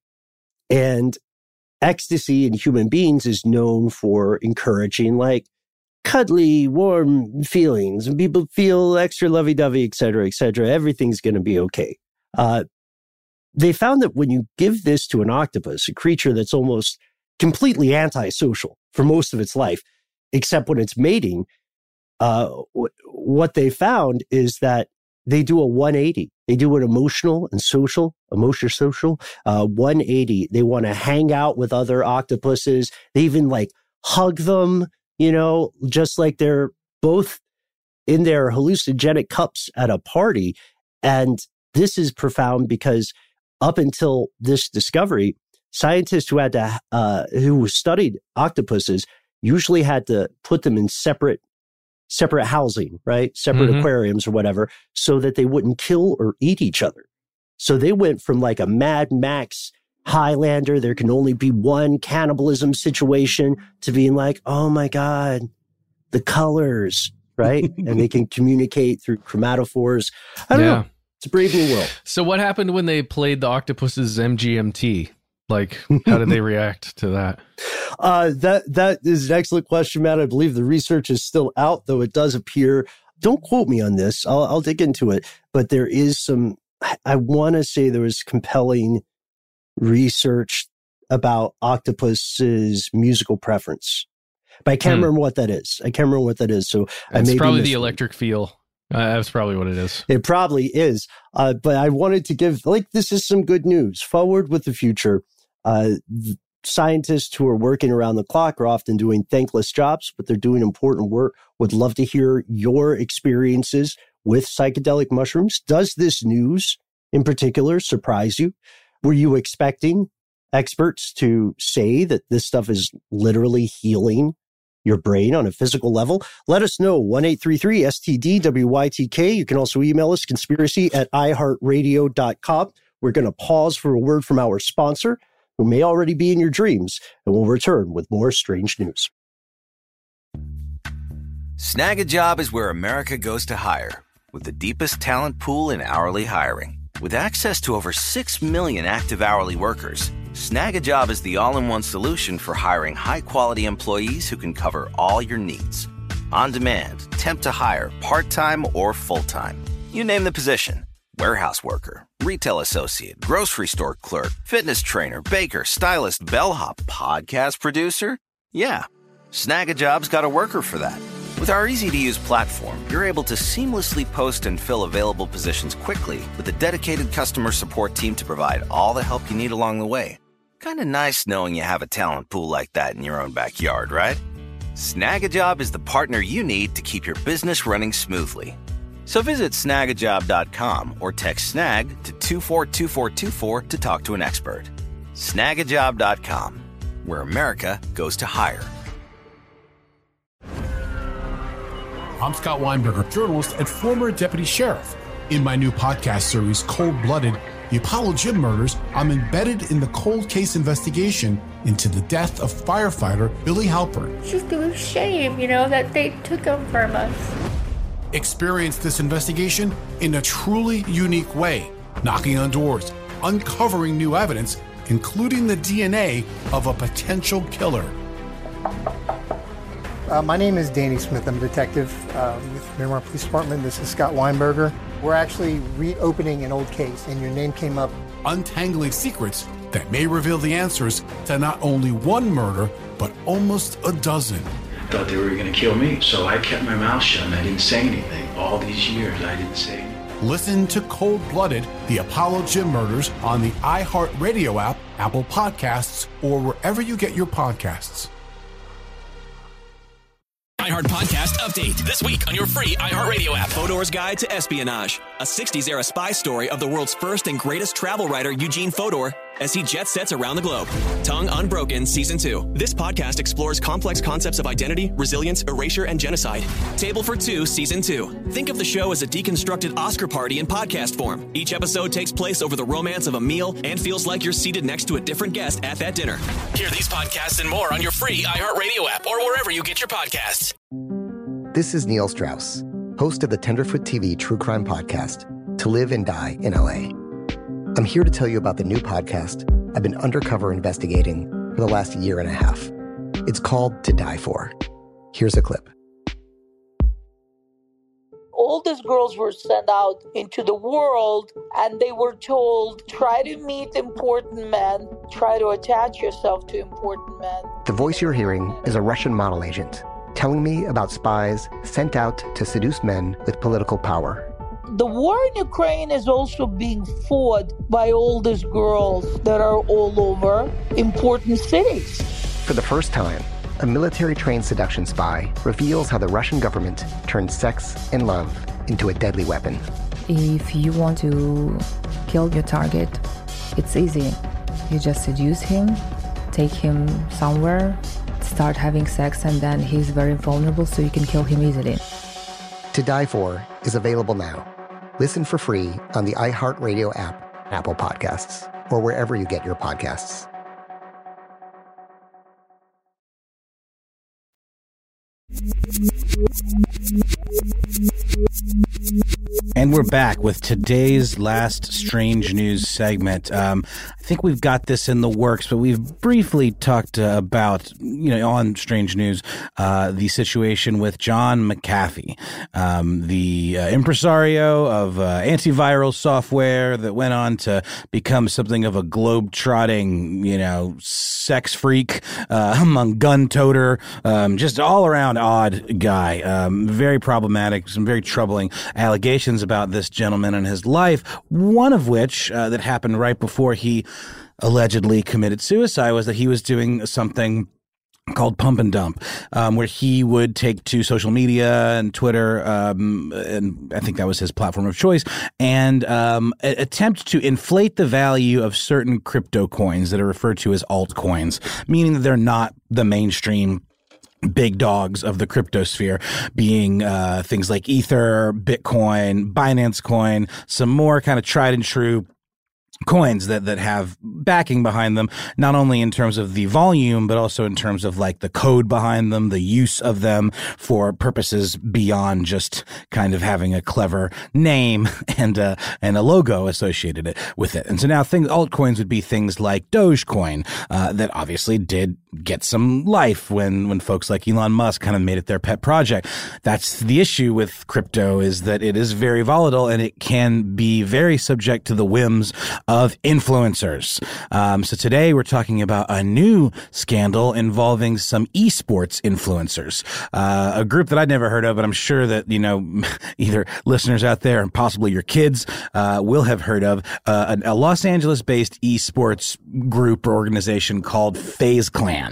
Speaker 8: and ecstasy in human beings is known for encouraging like cuddly, warm feelings, and people feel extra lovey-dovey, et cetera, et cetera. Everything's going to be okay. Uh, they found that when you give this to an octopus, a creature that's almost completely antisocial for most of its life, except when it's mating, uh, w- what they found is that they do a one eighty. They do an emotional and social, emotional social, uh, one eighty. They want to hang out with other octopuses. They even like hug them, you know, just like they're both in their hallucinogenic cups at a party. And this is profound because up until this discovery, scientists who had to, uh, who studied octopuses usually had to put them in separate separate housing, right? Separate mm-hmm. aquariums or whatever, so that they wouldn't kill or eat each other. So they went from like a Mad Max Highlander, there can only be one cannibalism situation, to being like, oh my God, the colors, right? And they can communicate through chromatophores. I don't yeah. know. It's a brave new world.
Speaker 9: So what happened when they played the octopus's M G M T? Like, how did they react to that?
Speaker 8: Uh, that that is an excellent question, Matt. I believe the research is still out, though it does appear. Don't quote me on this. I'll, I'll dig into it. But there is some, I want to say there was compelling research about octopus's musical preference. But I can't hmm. remember what that is. I can't remember what that is. So I
Speaker 9: It's
Speaker 8: may
Speaker 9: probably the electric feel. Uh, that's probably what it is.
Speaker 8: It probably is. Uh, but I wanted to give, like, this is some good news. Forward with the future. Uh, scientists who are working around the clock are often doing thankless jobs, but they're doing important work. Would love to hear your experiences with psychedelic mushrooms. Does this news in particular surprise you? Were you expecting experts to say that this stuff is literally healing your brain on a physical level? Let us know. one eight three three S T D W Y T K. You can also email us conspiracy at i heart radio dot com. We're going to pause for a word from our sponsor, who may already be in your dreams, and we'll return with more strange news.
Speaker 11: Snag a Job is where America goes to hire, with the deepest talent pool in hourly hiring. With access to over six million active hourly workers, Snag a Job is the all-in-one solution for hiring high-quality employees who can cover all your needs. On demand, temp to hire, part-time or full-time. You name the position. Warehouse worker, retail associate, grocery store clerk, fitness trainer, baker, stylist, bellhop, podcast producer? Yeah, Snag a Job's got a worker for that. With our easy-to-use platform, you're able to seamlessly post and fill available positions quickly with a dedicated customer support team to provide all the help you need along the way. Kind of nice knowing you have a talent pool like that in your own backyard, right? Snag a Job is the partner you need to keep your business running smoothly. So visit snag a job dot com or text SNAG to two four two four two four to talk to an expert. snag a job dot com, where America goes to hire.
Speaker 2: I'm Scott Weinberger, journalist and former deputy sheriff. In my new podcast series, Cold Blooded, The Apollo Gym Murders, I'm embedded in the cold case investigation into the death of firefighter Billy Halpern.
Speaker 12: It's just a shame, you know, that they took him from us.
Speaker 2: Experience this investigation in a truly unique way, knocking on doors, uncovering new evidence, including the D N A of a potential killer.
Speaker 13: Uh, my name is Danny Smith. I'm a detective uh, with Miramar Police Department. This is Scott Weinberger. We're actually reopening an old case, and your name came up.
Speaker 2: Untangling secrets that may reveal the answers to not only one murder, but almost a dozen.
Speaker 14: I thought they were going to kill me, so I kept my mouth shut and I didn't say anything. All these years, I didn't say anything.
Speaker 2: Listen to Cold Blooded, The Apollo Gym Murders on the iHeartRadio app, Apple Podcasts, or wherever you get your podcasts.
Speaker 16: iHeart Podcast Update. This week on your free iHeartRadio app. Fodor's Guide to Espionage. A sixties-era spy story of the world's first and greatest travel writer, Eugene Fodor, as he jet sets around the globe. Tongue Unbroken Season two. This podcast explores complex concepts of identity, resilience, erasure, and genocide. Table for Two Season two. Think of the show as a deconstructed Oscar party in podcast form. Each episode takes place over the romance of a meal and feels like you're seated next to a different guest at that dinner. Hear these podcasts and more on your free iHeartRadio app or wherever you get your podcasts.
Speaker 17: This is Neil Strauss, host of the Tenderfoot T V True Crime Podcast, To Live and Die in L A. I'm here to tell you about the new podcast I've been undercover investigating for the last year and a half. It's called To Die For. Here's a clip.
Speaker 18: All these girls were sent out into the world and they were told, try to meet important men, try to attach yourself to important men.
Speaker 17: The voice you're hearing is a Russian model agent telling me about spies sent out to seduce men with political power.
Speaker 18: The war in Ukraine is also being fought by all these girls that are all over important cities.
Speaker 17: For the first time, a military-trained seduction spy reveals how the Russian government turned sex and love into a deadly weapon.
Speaker 19: If you want to kill your target, it's easy. You just seduce him, take him somewhere, start having sex, and then he's very vulnerable, so you can kill him easily.
Speaker 17: To Die For is available now. Listen for free on the iHeartRadio app, Apple Podcasts, or wherever you get your podcasts.
Speaker 10: And we're back with today's last strange news segment. Um, I think we've got this in the works, but we've briefly talked uh, about, you know, on Strange News, uh, the situation with John McAfee, um, the uh, impresario of uh, antiviral software that went on to become something of a globe-trotting, you know, sex freak, uh, among gun toter, um, just all around odd guy. Um, very problematic, some very troubling allegations about this gentleman and his life, one of which uh, that happened right before he allegedly committed suicide was that he was doing something called Pump and Dump, um, where he would take to social media and Twitter, um, and I think that was his platform of choice, and um, a- attempt to inflate the value of certain crypto coins that are referred to as altcoins, meaning that they're not the mainstream big dogs of the cryptosphere, being uh, things like Ether, Bitcoin, Binance Coin, some more kind of tried and true coins that, that have backing behind them, not only in terms of the volume, but also in terms of like the code behind them, the use of them for purposes beyond just kind of having a clever name and a, and a logo associated it, with it. And so now things, altcoins would be things like Dogecoin, uh, that obviously did get some life when, when folks like Elon Musk kind of made it their pet project. That's the issue with crypto, is that it is very volatile and it can be very subject to the whims of influencers. Um, so today we're talking about a new scandal involving some esports influencers, uh, a group that I'd never heard of, but I'm sure that, you know, either listeners out there and possibly your kids, uh, will have heard of, uh, a, a Los Angeles based esports group or organization called FaZe Clan.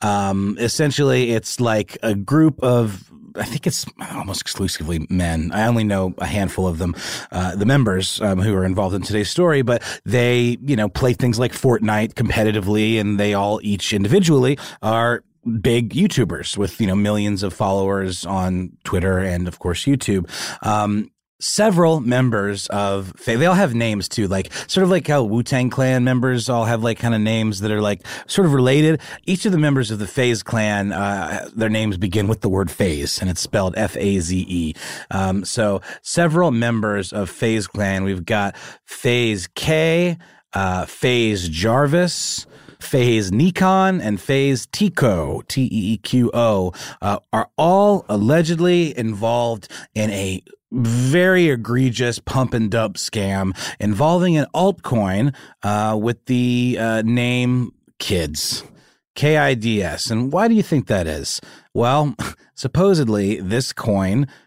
Speaker 10: Um, essentially it's like a group of, I think it's almost exclusively men. I only know a handful of them, uh, the members um, who are involved in today's story, but they, you know, play things like Fortnite competitively, and they all each individually are big YouTubers with, you know, millions of followers on Twitter and of course YouTube. Um, Several members of FaZe, they all have names too, like sort of like how Wu-Tang Clan members all have like kind of names that are like sort of related. Each of the members of the FaZe Clan, uh, their names begin with the word FaZe, and it's spelled F A Z E. Um, so several members of FaZe Clan, we've got FaZe K, uh, FaZe Jarvis, FaZe Nikon, and FaZe Tico, T E E Q O, uh, are all allegedly involved in a very egregious pump and dump scam involving an altcoin uh, with the uh, name Kids, K I D S. And why do you think that is? Well, supposedly this coin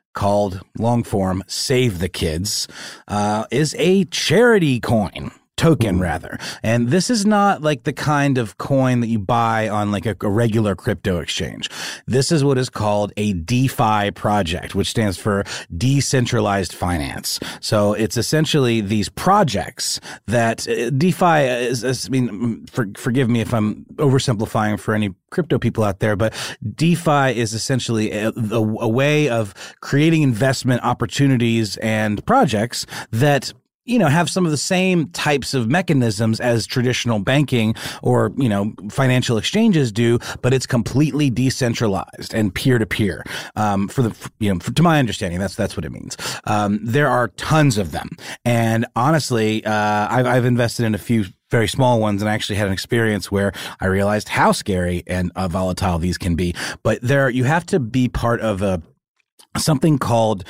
Speaker 10: called long form Save the Kids, uh, is a charity coin. Token, rather. And this is not like the kind of coin that you buy on like a, a regular crypto exchange. This is what is called a DeFi project, which stands for decentralized finance. So it's essentially these projects that uh, DeFi is, is, I mean, for, forgive me if I'm oversimplifying for any crypto people out there, but DeFi is essentially a, a, a way of creating investment opportunities and projects that you know, have some of the same types of mechanisms as traditional banking or, you know, financial exchanges do, but it's completely decentralized and peer-to-peer. Um, for the, you know, for, to my understanding, that's, that's what it means. Um, there are tons of them. And honestly, uh, I've, I've invested in a few very small ones, and I actually had an experience where I realized how scary and uh, volatile these can be. But there, you have to be part of a something called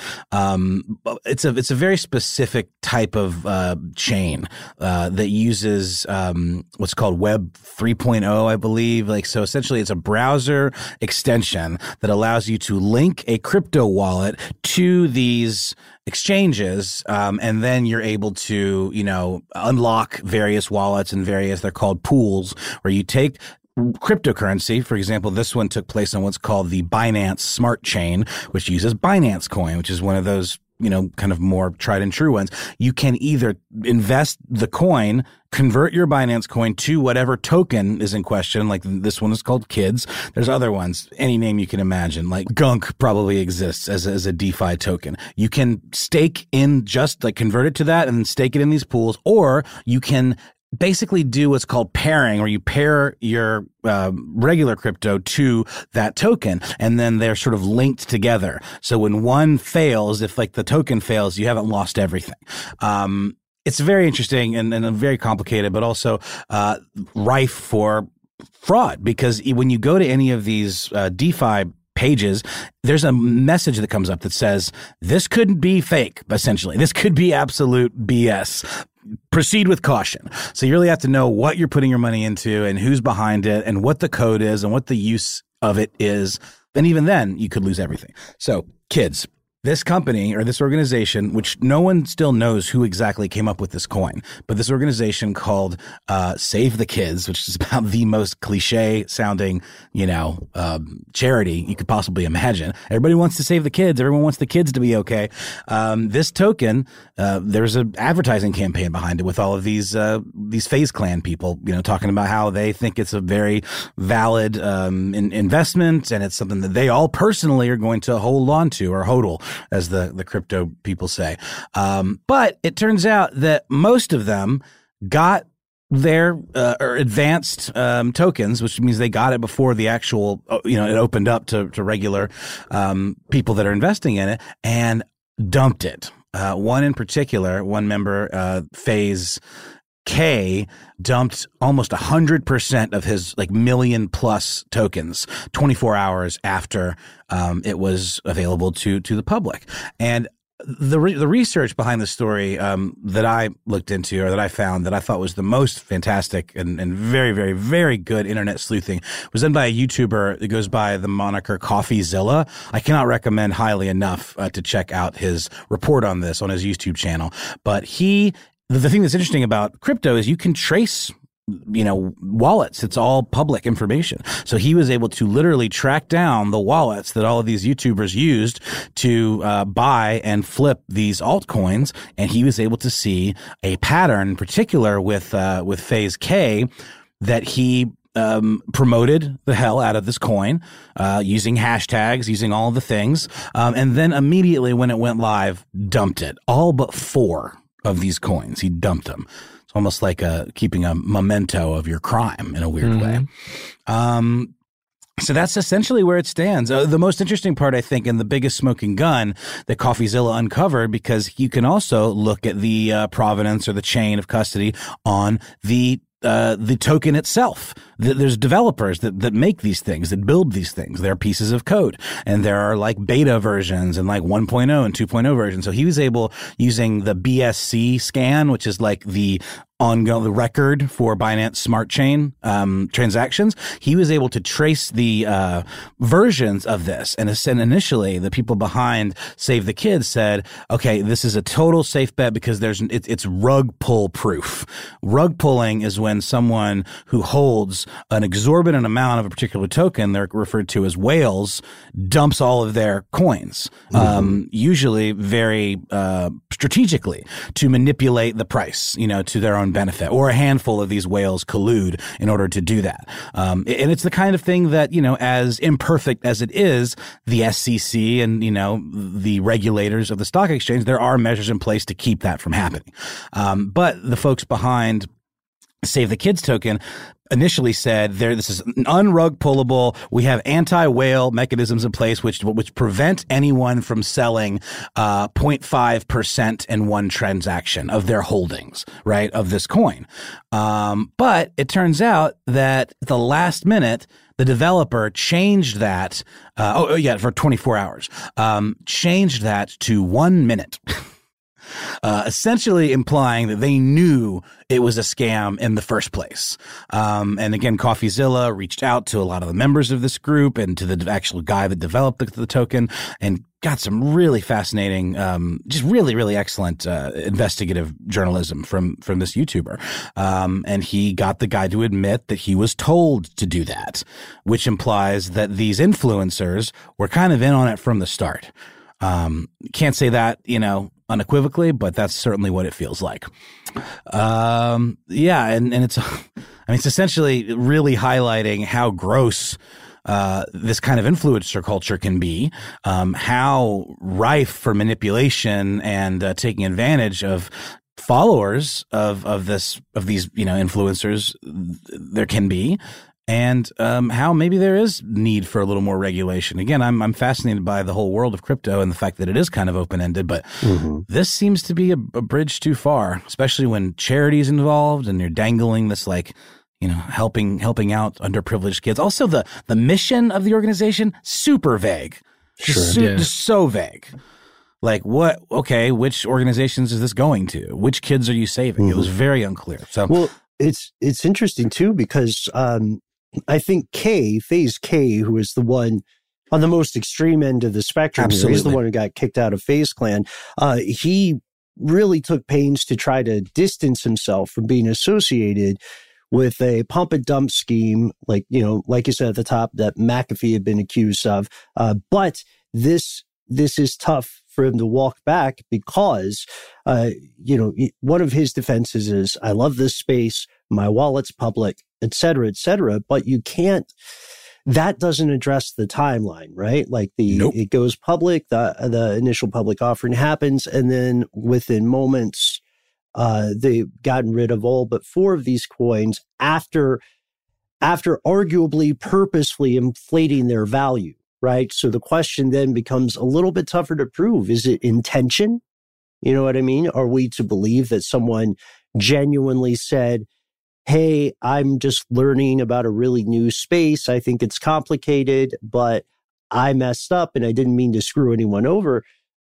Speaker 10: um it's a it's a very specific type of uh chain uh that uses um what's called Web three point oh, I believe. Like, so essentially it's a browser extension that allows you to link a crypto wallet to these exchanges, um, and then you're able to, you know, unlock various wallets and various, they're called pools, where you take cryptocurrency. For example, this one took place on what's called the Binance Smart Chain, which uses Binance Coin, which is one of those, you know, kind of more tried and true ones. You can either invest the coin, convert your Binance coin to whatever token is in question. Like this one is called Kids. There's other ones, any name you can imagine, like Gunk probably exists as a, as a DeFi token. You can stake in, just like convert it to that and then stake it in these pools, or you can basically do what's called pairing, where you pair your uh, regular crypto to that token, and then they're sort of linked together. So when one fails, if like the token fails, you haven't lost everything. Um, it's very interesting and, and very complicated, but also uh, rife for fraud, because when you go to any of these uh, DeFi pages, there's a message that comes up that says, this could be fake, essentially. This could be absolute B S. Proceed with caution. So you really have to know what you're putting your money into and who's behind it and what the code is and what the use of it is. And even then, you could lose everything. So, Kids, this company or this organization, which no one still knows who exactly came up with this coin, but this organization called uh, Save the Kids, which is about the most cliche sounding, you know, um, charity you could possibly imagine. Everybody wants to save the kids. Everyone wants the kids to be okay. Um, this token, uh, there's an advertising campaign behind it with all of these uh, these FaZe Clan people, you know, talking about how they think it's a very valid um, in- investment, and it's something that they all personally are going to hold on to, or hodl, as the, the crypto people say. Um, but it turns out that most of them got their uh, or advanced um, tokens, which means they got it before the actual, you know, it opened up to, to regular um, people that are investing in it, and dumped it. Uh, one in particular, one member, uh, FaZe K, dumped almost one hundred percent of his like million plus tokens twenty-four hours after um, it was available to to the public. And the re- the research behind the story um, that I looked into, or that I found, that I thought was the most fantastic and, and very, very, very good internet sleuthing, was done by a YouTuber that goes by the moniker CoffeeZilla. I cannot recommend highly enough uh, to check out his report on this on his YouTube channel. But he The thing that's interesting about crypto is you can trace, you know, wallets. It's all public information. So he was able to literally track down the wallets that all of these YouTubers used to uh, buy and flip these altcoins. And he was able to see a pattern, in particular with, uh, with FaZe K, that he Um, promoted the hell out of this coin, uh, using hashtags, using all the things. Um, and then immediately when it went live, dumped it. All but four of these coins. He dumped them. It's almost like a, keeping a memento of your crime in a weird mm-hmm. way. Um, so that's essentially where it stands. Uh, the most interesting part, I think, and the biggest smoking gun that CoffeeZilla uncovered, because you can also look at the uh, provenance or the chain of custody on the Uh, the token itself. There's developers that, that make these things, that build these things. They're pieces of code. And there are like beta versions and like one point oh and two point oh versions. So he was able, using the B S C scan, which is like the ongoing the record for Binance Smart Chain um, transactions, he was able to trace the uh, versions of this. And initially, the people behind Save the Kids said, okay, this is a total safe bet because there's it, it's rug pull proof. Rug pulling is when someone who holds an exorbitant amount of a particular token, they're referred to as whales, dumps all of their coins, mm-hmm. um, usually very uh, strategically to manipulate the price, you know, to their own benefit, or a handful of these whales collude in order to do that. Um, and it's the kind of thing that, you know, as imperfect as it is, the S E C and, you know, the regulators of the stock exchange, there are measures in place to keep that from happening. Um, but the folks behind Save the Kids token initially said there, this is unrug pullable. We have anti-whale mechanisms in place, which, which prevent anyone from selling, uh, zero point five percent in one transaction of their holdings, right, of this coin. Um, but it turns out that at the last minute, the developer changed that, uh, oh, yeah, for twenty-four hours, um, changed that to one minute. Uh, essentially implying that they knew it was a scam in the first place. Um, and again, CoffeeZilla reached out to a lot of the members of this group and to the actual guy that developed the, the token and got some really fascinating, um, just really, really excellent uh, investigative journalism from from this YouTuber. Um, and he got the guy to admit that he was told to do that, which implies that these influencers were kind of in on it from the start. Um, can't say that, you know, unequivocally, but that's certainly what it feels like. Um, yeah. And, and it's, I mean, it's essentially really highlighting how gross, uh, this kind of influencer culture can be, um, how rife for manipulation and, uh, taking advantage of followers of, of this, of these, you know, influencers there can be. And um, how maybe there is need for a little more regulation. Again, I'm I'm fascinated by the whole world of crypto and the fact that it is kind of open-ended, but mm-hmm. this seems to be a, a bridge too far, especially when charity's involved and you're dangling this, like, you know, helping helping out underprivileged kids. Also, the the mission of the organization, super vague.
Speaker 8: Sure.
Speaker 10: Su-
Speaker 8: yeah.
Speaker 10: Just so vague. Like, what, okay, which organizations is this going to? Which kids are you saving? Mm-hmm. It was very unclear. So,
Speaker 8: well, it's it's interesting, too, because um, I think K, Phase K, who is the one on the most extreme end of the spectrum,
Speaker 10: Absolutely.
Speaker 8: He's the one who got kicked out of FaZe Clan. Uh, he really took pains to try to distance himself from being associated with a pump and dump scheme, like, you know, like you said at the top, that McAfee had been accused of. Uh, but this this is tough for him to walk back because, uh, you know, one of his defenses is, I love this space, my wallet's public, et cetera, et cetera. But you can't, that doesn't address the timeline, right? Like the, nope. It goes public, the, the initial public offering happens, and then within moments, uh, they've gotten rid of all but four of these coins after, after arguably purposefully inflating their value, right? So the question then becomes a little bit tougher to prove. Is it intention? You know what I mean? Are we to believe that someone genuinely said, hey, I'm just learning about a really new space. I think it's complicated, but I messed up and I didn't mean to screw anyone over.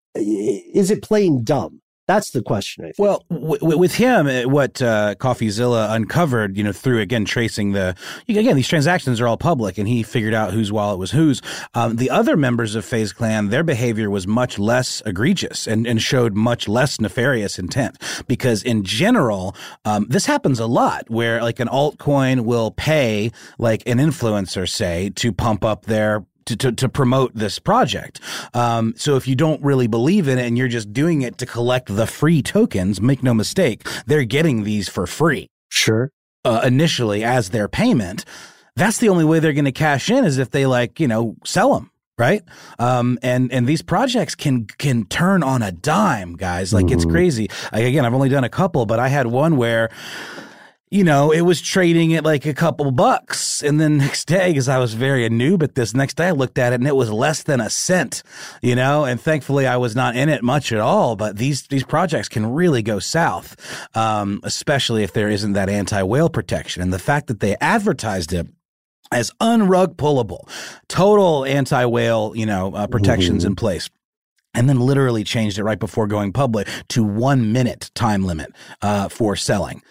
Speaker 8: Is it plain dumb? That's the question, I think.
Speaker 10: Well, w- with him, what uh, CoffeeZilla uncovered, you know, through, again, tracing the, again, these transactions are all public, and he figured out whose wallet was whose. Um, the other members of FaZe Clan, their behavior was much less egregious and, and showed much less nefarious intent. Because in general, um, this happens a lot where, like, an altcoin will pay, like, an influencer, say, to pump up their To, to, to promote this project. Um, so if you don't really believe in it and you're just doing it to collect the free tokens, make no mistake, they're getting these for free.
Speaker 8: Sure.
Speaker 10: Uh, initially as their payment. That's the only way they're going to cash in is if they, like, you know, sell them. Right. Um, and, and these projects can, can turn on a dime, guys. Like, mm-hmm. It's crazy. Like, again, I've only done a couple, but I had one where, you know, it was trading at like a couple bucks. And then next day, because I was very a noob at this, next day I looked at it and it was less than a cent, you know, and thankfully I was not in it much at all. But these these projects can really go south, um, especially if there isn't that anti-whale protection. And the fact that they advertised it as unrug pullable, total anti-whale, you know, uh, protections mm-hmm. in place. And then literally changed it right before going public to one minute time limit uh, for selling.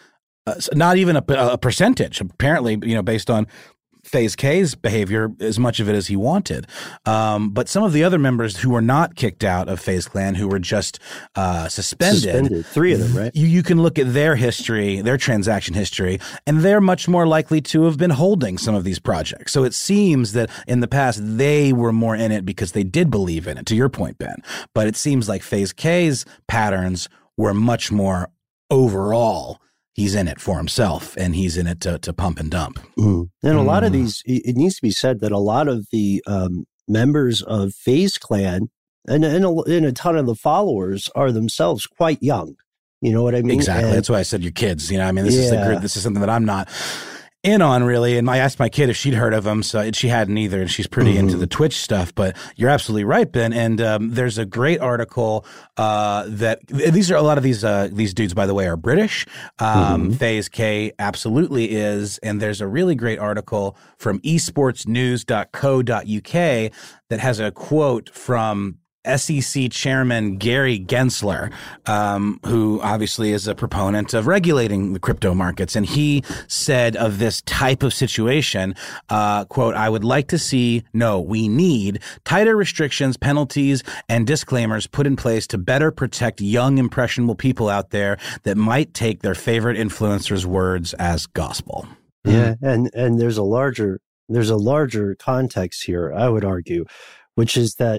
Speaker 10: uh, not even a, a percentage, apparently, you know, based on FaZe K's behavior, as much of it as he wanted. Um, but some of the other members who were not kicked out of FaZe Clan, who were just uh, suspended,
Speaker 8: suspended, three of them, right?
Speaker 10: You, you can look at their history, their transaction history, and they're much more likely to have been holding some of these projects. So it seems that in the past, they were more in it because they did believe in it, to your point, Ben. But it seems like FaZe K's patterns were much more overall. He's in it for himself, and he's in it to, to pump and dump.
Speaker 8: Mm. And a lot of these, it needs to be said that a lot of the um, members of FaZe Clan and, and, a, and a ton of the followers are themselves quite young. You know what I mean?
Speaker 10: Exactly.
Speaker 8: And,
Speaker 10: That's why I said your kids. You know, I mean, this
Speaker 8: yeah.
Speaker 10: is the group. This is something that I'm not in on, really. And I asked my kid if she'd heard of him, so she hadn't either, and she's pretty mm-hmm. into the Twitch stuff. But you're absolutely right, Ben. And um, there's a great article uh, that these are a lot of these uh, these dudes, by the way, are British. Um, mm-hmm. FaZe K absolutely is, and there's a really great article from esports news dot co dot U K that has a quote from S E C chairman Gary Gensler, um, who obviously is a proponent of regulating the crypto markets. And he said of this type of situation, uh, quote, I would like to see, no, we need tighter restrictions, penalties, and disclaimers put in place to better protect young, impressionable people out there that might take their favorite influencers' words as gospel.
Speaker 8: Yeah. And, and there's a larger, there's a larger context here, I would argue, which is that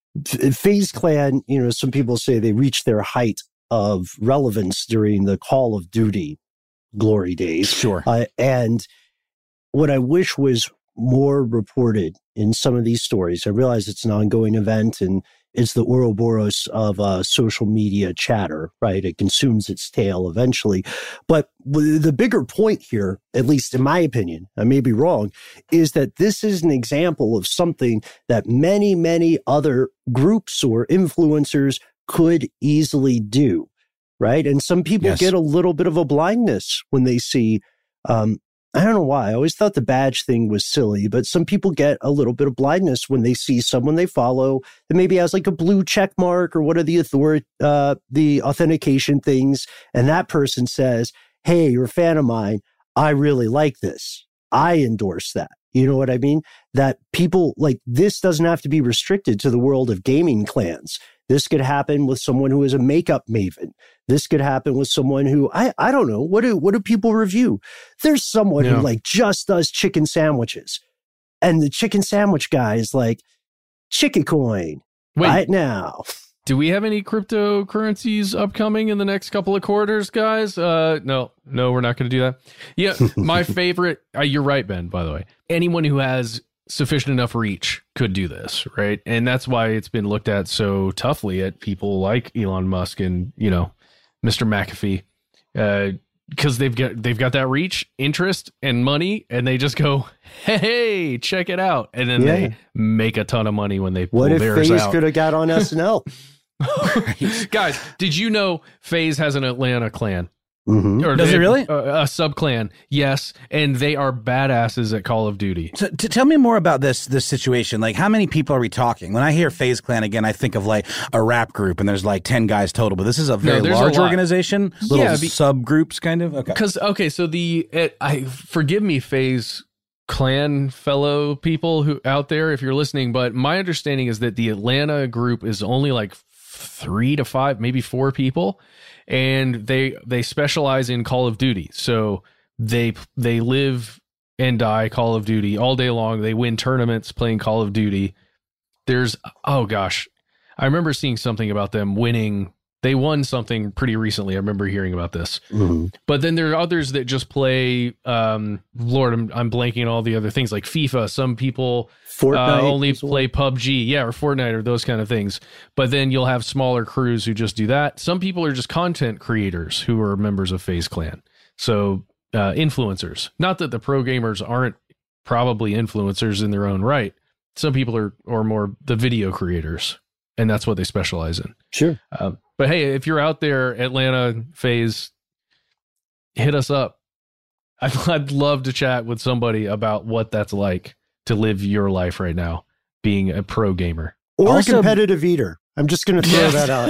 Speaker 8: FaZe Clan, you know, some people say they reached their height of relevance during the Call of Duty glory days.
Speaker 10: Sure.
Speaker 8: Uh, and what I wish was more reported in some of these stories. I realize it's an ongoing event and it's the Ouroboros of uh, social media chatter, right? It consumes its tail eventually. But the bigger point here, at least in my opinion, I may be wrong, is that this is an example of something that many, many other groups or influencers could easily do, right? And some people yes. get a little bit of a blindness when they see, um, I don't know why. I always thought the badge thing was silly, but some people get a little bit of blindness when they see someone they follow that maybe has like a blue check mark or what are the author- uh, the authentication things. And that person says, hey, you're a fan of mine. I really like this. I endorse that. You know what I mean? That people like this doesn't have to be restricted to the world of gaming clans. This could happen with someone who is a makeup maven. This could happen with someone who, I, I don't know, what do what do people review? There's someone yeah. who like just does chicken sandwiches. And the chicken sandwich guy is like, chicken coin,
Speaker 9: Wait,
Speaker 8: right now.
Speaker 9: Do we have any cryptocurrencies upcoming in the next couple of quarters, guys? Uh, no, no, we're not going to do that. Yeah, my favorite, uh, you're right, Ben, by the way. Anyone who has sufficient enough reach could do this, right? And that's why it's been looked at so toughly at people like Elon Musk and, you know, Mister McAfee, because uh, they've got they've got that reach, interest, and money, and they just go, hey, check it out, and then yeah. they make a ton of money when they pull
Speaker 8: what if
Speaker 9: theirs
Speaker 8: FaZe
Speaker 9: out.
Speaker 8: Could have got on S N L?
Speaker 9: Guys, did you know FaZe has an Atlanta clan?
Speaker 8: Mm-hmm.
Speaker 9: Or
Speaker 10: Does
Speaker 9: they,
Speaker 10: it really?
Speaker 9: Uh, a sub clan, yes, and they are badasses at Call of Duty.
Speaker 10: So, to tell me more about this this situation. Like, how many people are we talking? When I hear FaZe Clan again, I think of like a rap group, and there's like ten guys total. But this is a very
Speaker 9: no,
Speaker 10: large
Speaker 9: a
Speaker 10: organization, little
Speaker 9: yeah, be,
Speaker 10: subgroups, kind of. Okay,
Speaker 9: because okay, so the it, I forgive me, FaZe Clan fellow people who out there, if you're listening, but my understanding is that the Atlanta group is only like three to five, maybe four people. And they they specialize in Call of Duty. So they they live and die Call of Duty all day long. They win tournaments playing Call of Duty. There's, oh gosh, I remember seeing something about them winning. They won something pretty recently. I remember hearing about this.
Speaker 8: Mm-hmm.
Speaker 9: But then there are others that just play, um, Lord, I'm, I'm blanking on all the other things like FIFA. Some people uh, only play P U B G, yeah, or Fortnite or those kind of things. But then you'll have smaller crews who just do that. Some people are just content creators who are members of FaZe Clan. So uh, influencers. Not that the pro gamers aren't probably influencers in their own right. Some people are, or more the video creators, and that's what they specialize in.
Speaker 8: Sure.
Speaker 9: Um, But hey, if you're out there, Atlanta FaZe, hit us up. I'd, I'd love to chat with somebody about what that's like to live your life right now, being a pro gamer.
Speaker 8: Or
Speaker 10: also,
Speaker 8: a competitive eater. I'm just going to throw
Speaker 10: Yes.
Speaker 8: that out.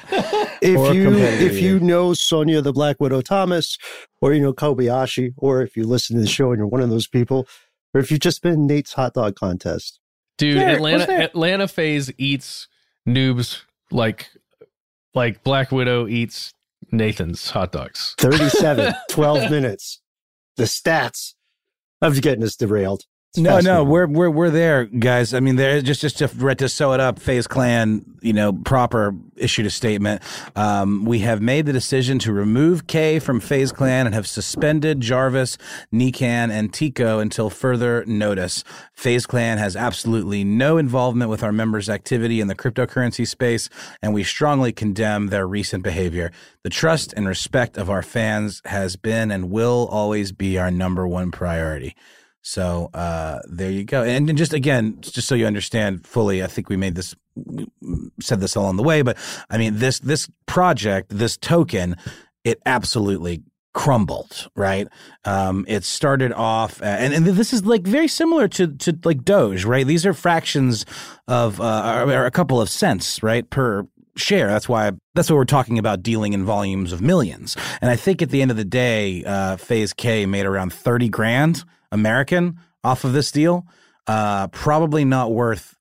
Speaker 8: If
Speaker 10: Or a
Speaker 8: you
Speaker 10: competitor,
Speaker 8: if you know Sonia the Black Widow Thomas, or you know Kobayashi, or if you listen to the show and you're one of those people, or if you've just been in Nate's hot dog contest.
Speaker 9: Dude,
Speaker 8: There,
Speaker 9: Atlanta
Speaker 8: was there-
Speaker 9: Atlanta FaZe eats noobs like like Black Widow eats Nathan's hot dogs.
Speaker 8: thirty-seven, twelve minutes. The stats. I'm just getting us derailed. It's
Speaker 10: No, no,
Speaker 8: fascinating.
Speaker 10: we're we're we're there, guys. I mean, there just just to to sew it up. FaZe Clan, you know, proper issued a statement. Um, we have made the decision to remove K from FaZe Clan and have suspended Jarvis, Nikan, and Tico until further notice. FaZe Clan has absolutely no involvement with our members' activity in the cryptocurrency space, and we strongly condemn their recent behavior. The trust and respect of our fans has been and will always be our number one priority. So uh, there you go. And, and just again, just so you understand fully, I think we made this, we said this along the way, but I mean, this this project, this token, it absolutely crumbled, right? Um, it started off, uh, and, and this is like very similar to to like Doge, right? These are fractions of, uh, or, or a couple of cents, right, per share. That's why that's what we're talking about, dealing in volumes of millions. And I think at the end of the day, uh, FaZe K made around thirty grand American off of this deal. Uh, probably not worth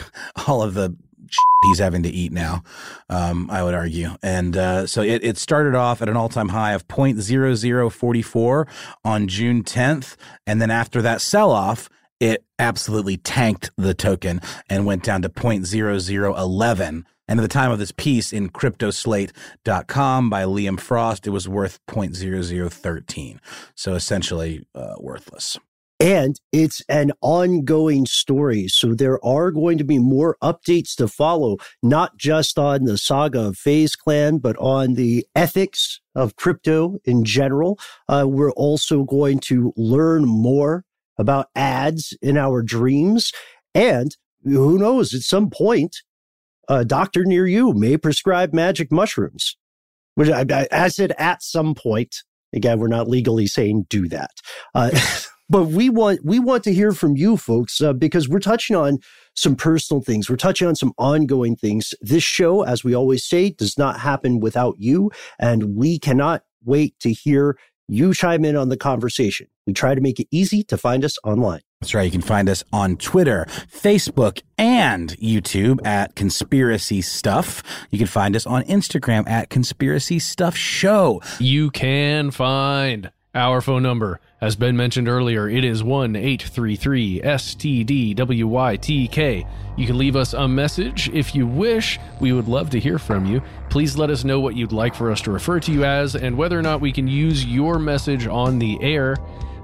Speaker 10: all of the shit he's having to eat now, um, I would argue. And uh, so it, it started off at an all-time high of zero point zero zero four four on June tenth. And then after that sell-off, it absolutely tanked the token and went down to zero point zero zero one one. And at the time of this piece in crypto slate dot com by Liam Frost, it was worth zero point zero zero one three. So essentially uh, worthless.
Speaker 8: And it's an ongoing story. So there are going to be more updates to follow, not just on the saga of FaZe Clan, but on the ethics of crypto in general. Uh, we're also going to learn more about ads in our dreams. And who knows, at some point, a doctor near you may prescribe magic mushrooms. Which I, I, I said at some point. Again, we're not legally saying do that. Uh, But we want we want to hear from you folks uh, because we're touching on some personal things. We're touching on some ongoing things. This show, as we always say, does not happen without you. And we cannot wait to hear you chime in on the conversation. We try to make it easy to find us online.
Speaker 10: That's right. You can find us on Twitter, Facebook, and YouTube at Conspiracy Stuff. You can find us on Instagram at Conspiracy Stuff Show.
Speaker 9: You can find our phone number. As Ben mentioned earlier, it is one eight three three S T D W Y T K. You can leave us a message if you wish. We would love to hear from you. Please let us know what you'd like for us to refer to you as and whether or not we can use your message on the air.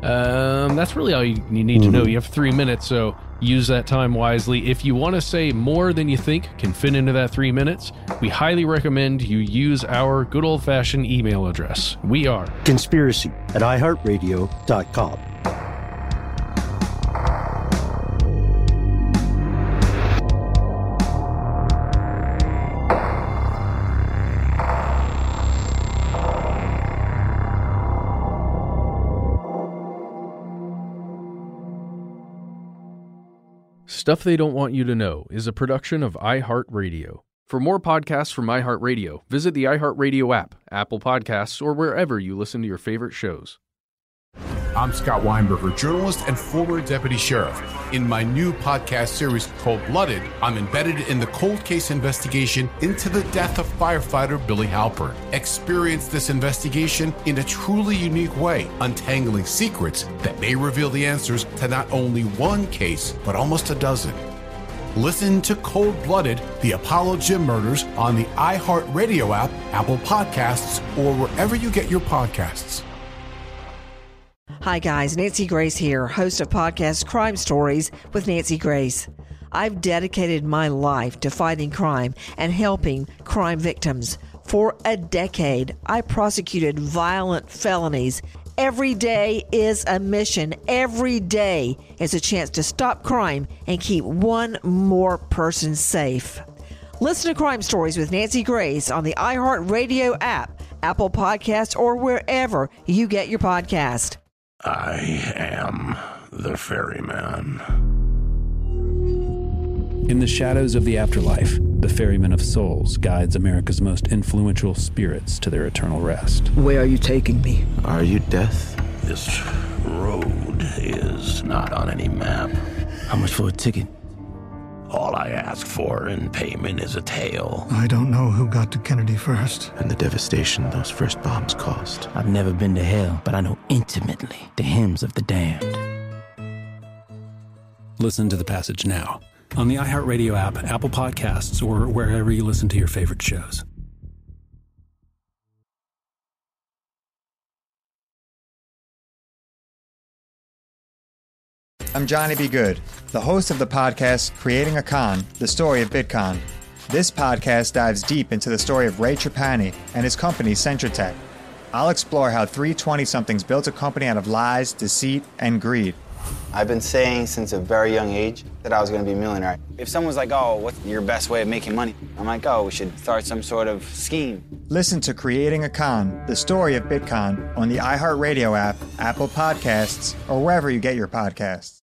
Speaker 9: Um, that's really all you, you need to know. You have three minutes, so use that time wisely. If you want to say more than you think can fit into that three minutes, we highly recommend you use our good old-fashioned email address. We are
Speaker 8: Conspiracy at i heart radio dot com.
Speaker 9: Stuff They Don't Want You to Know is a production of iHeartRadio. For more podcasts from iHeartRadio, visit the iHeartRadio app, Apple Podcasts, or wherever you listen to your favorite shows.
Speaker 2: I'm Scott Weinberger, journalist and former deputy sheriff. In my new podcast series, Cold Blooded, I'm embedded in the cold case investigation into the death of firefighter Billy Halpern. Experience this investigation in a truly unique way, untangling secrets that may reveal the answers to not only one case, but almost a dozen. Listen to Cold Blooded, the Apollo Gym Murders on the iHeartRadio app, Apple Podcasts, or wherever you get your podcasts.
Speaker 7: Hi guys, Nancy Grace here, host of podcast Crime Stories with Nancy Grace. I've dedicated my life to fighting crime and helping crime victims. For a decade, I prosecuted violent felonies. Every day is a mission. Every day is a chance to stop crime and keep one more person safe. Listen to Crime Stories with Nancy Grace on the iHeartRadio app, Apple Podcasts, or wherever you get your podcast.
Speaker 3: I am the ferryman.
Speaker 4: In the shadows of the afterlife, the Ferryman of Souls guides America's most influential spirits to their eternal rest.
Speaker 5: Where are you taking me?
Speaker 3: Are you death? This road is not on any map.
Speaker 5: How much for a ticket?
Speaker 3: All I ask for in payment is a tale.
Speaker 6: I don't know who got to Kennedy first.
Speaker 20: And the devastation those first bombs caused.
Speaker 5: I've never been to hell, but I know intimately the hymns of the damned.
Speaker 4: Listen to The Passage now on the iHeartRadio app, Apple Podcasts, or wherever you listen to your favorite shows.
Speaker 21: I'm Johnny B. Good, the host of the podcast Creating a Con, the story of Bitcoin. This podcast dives deep into the story of Ray Trapani and his company Centratech. I'll explore how three twenty-somethings built a company out of lies, deceit, and greed.
Speaker 22: I've been saying since a very young age that I was going to be a millionaire. If someone's like, oh, what's your best way of making money? I'm like, oh, we should start some sort of scheme.
Speaker 21: Listen to Creating a Con, the story of Bitcoin on the iHeartRadio app, Apple Podcasts, or wherever you get your podcasts.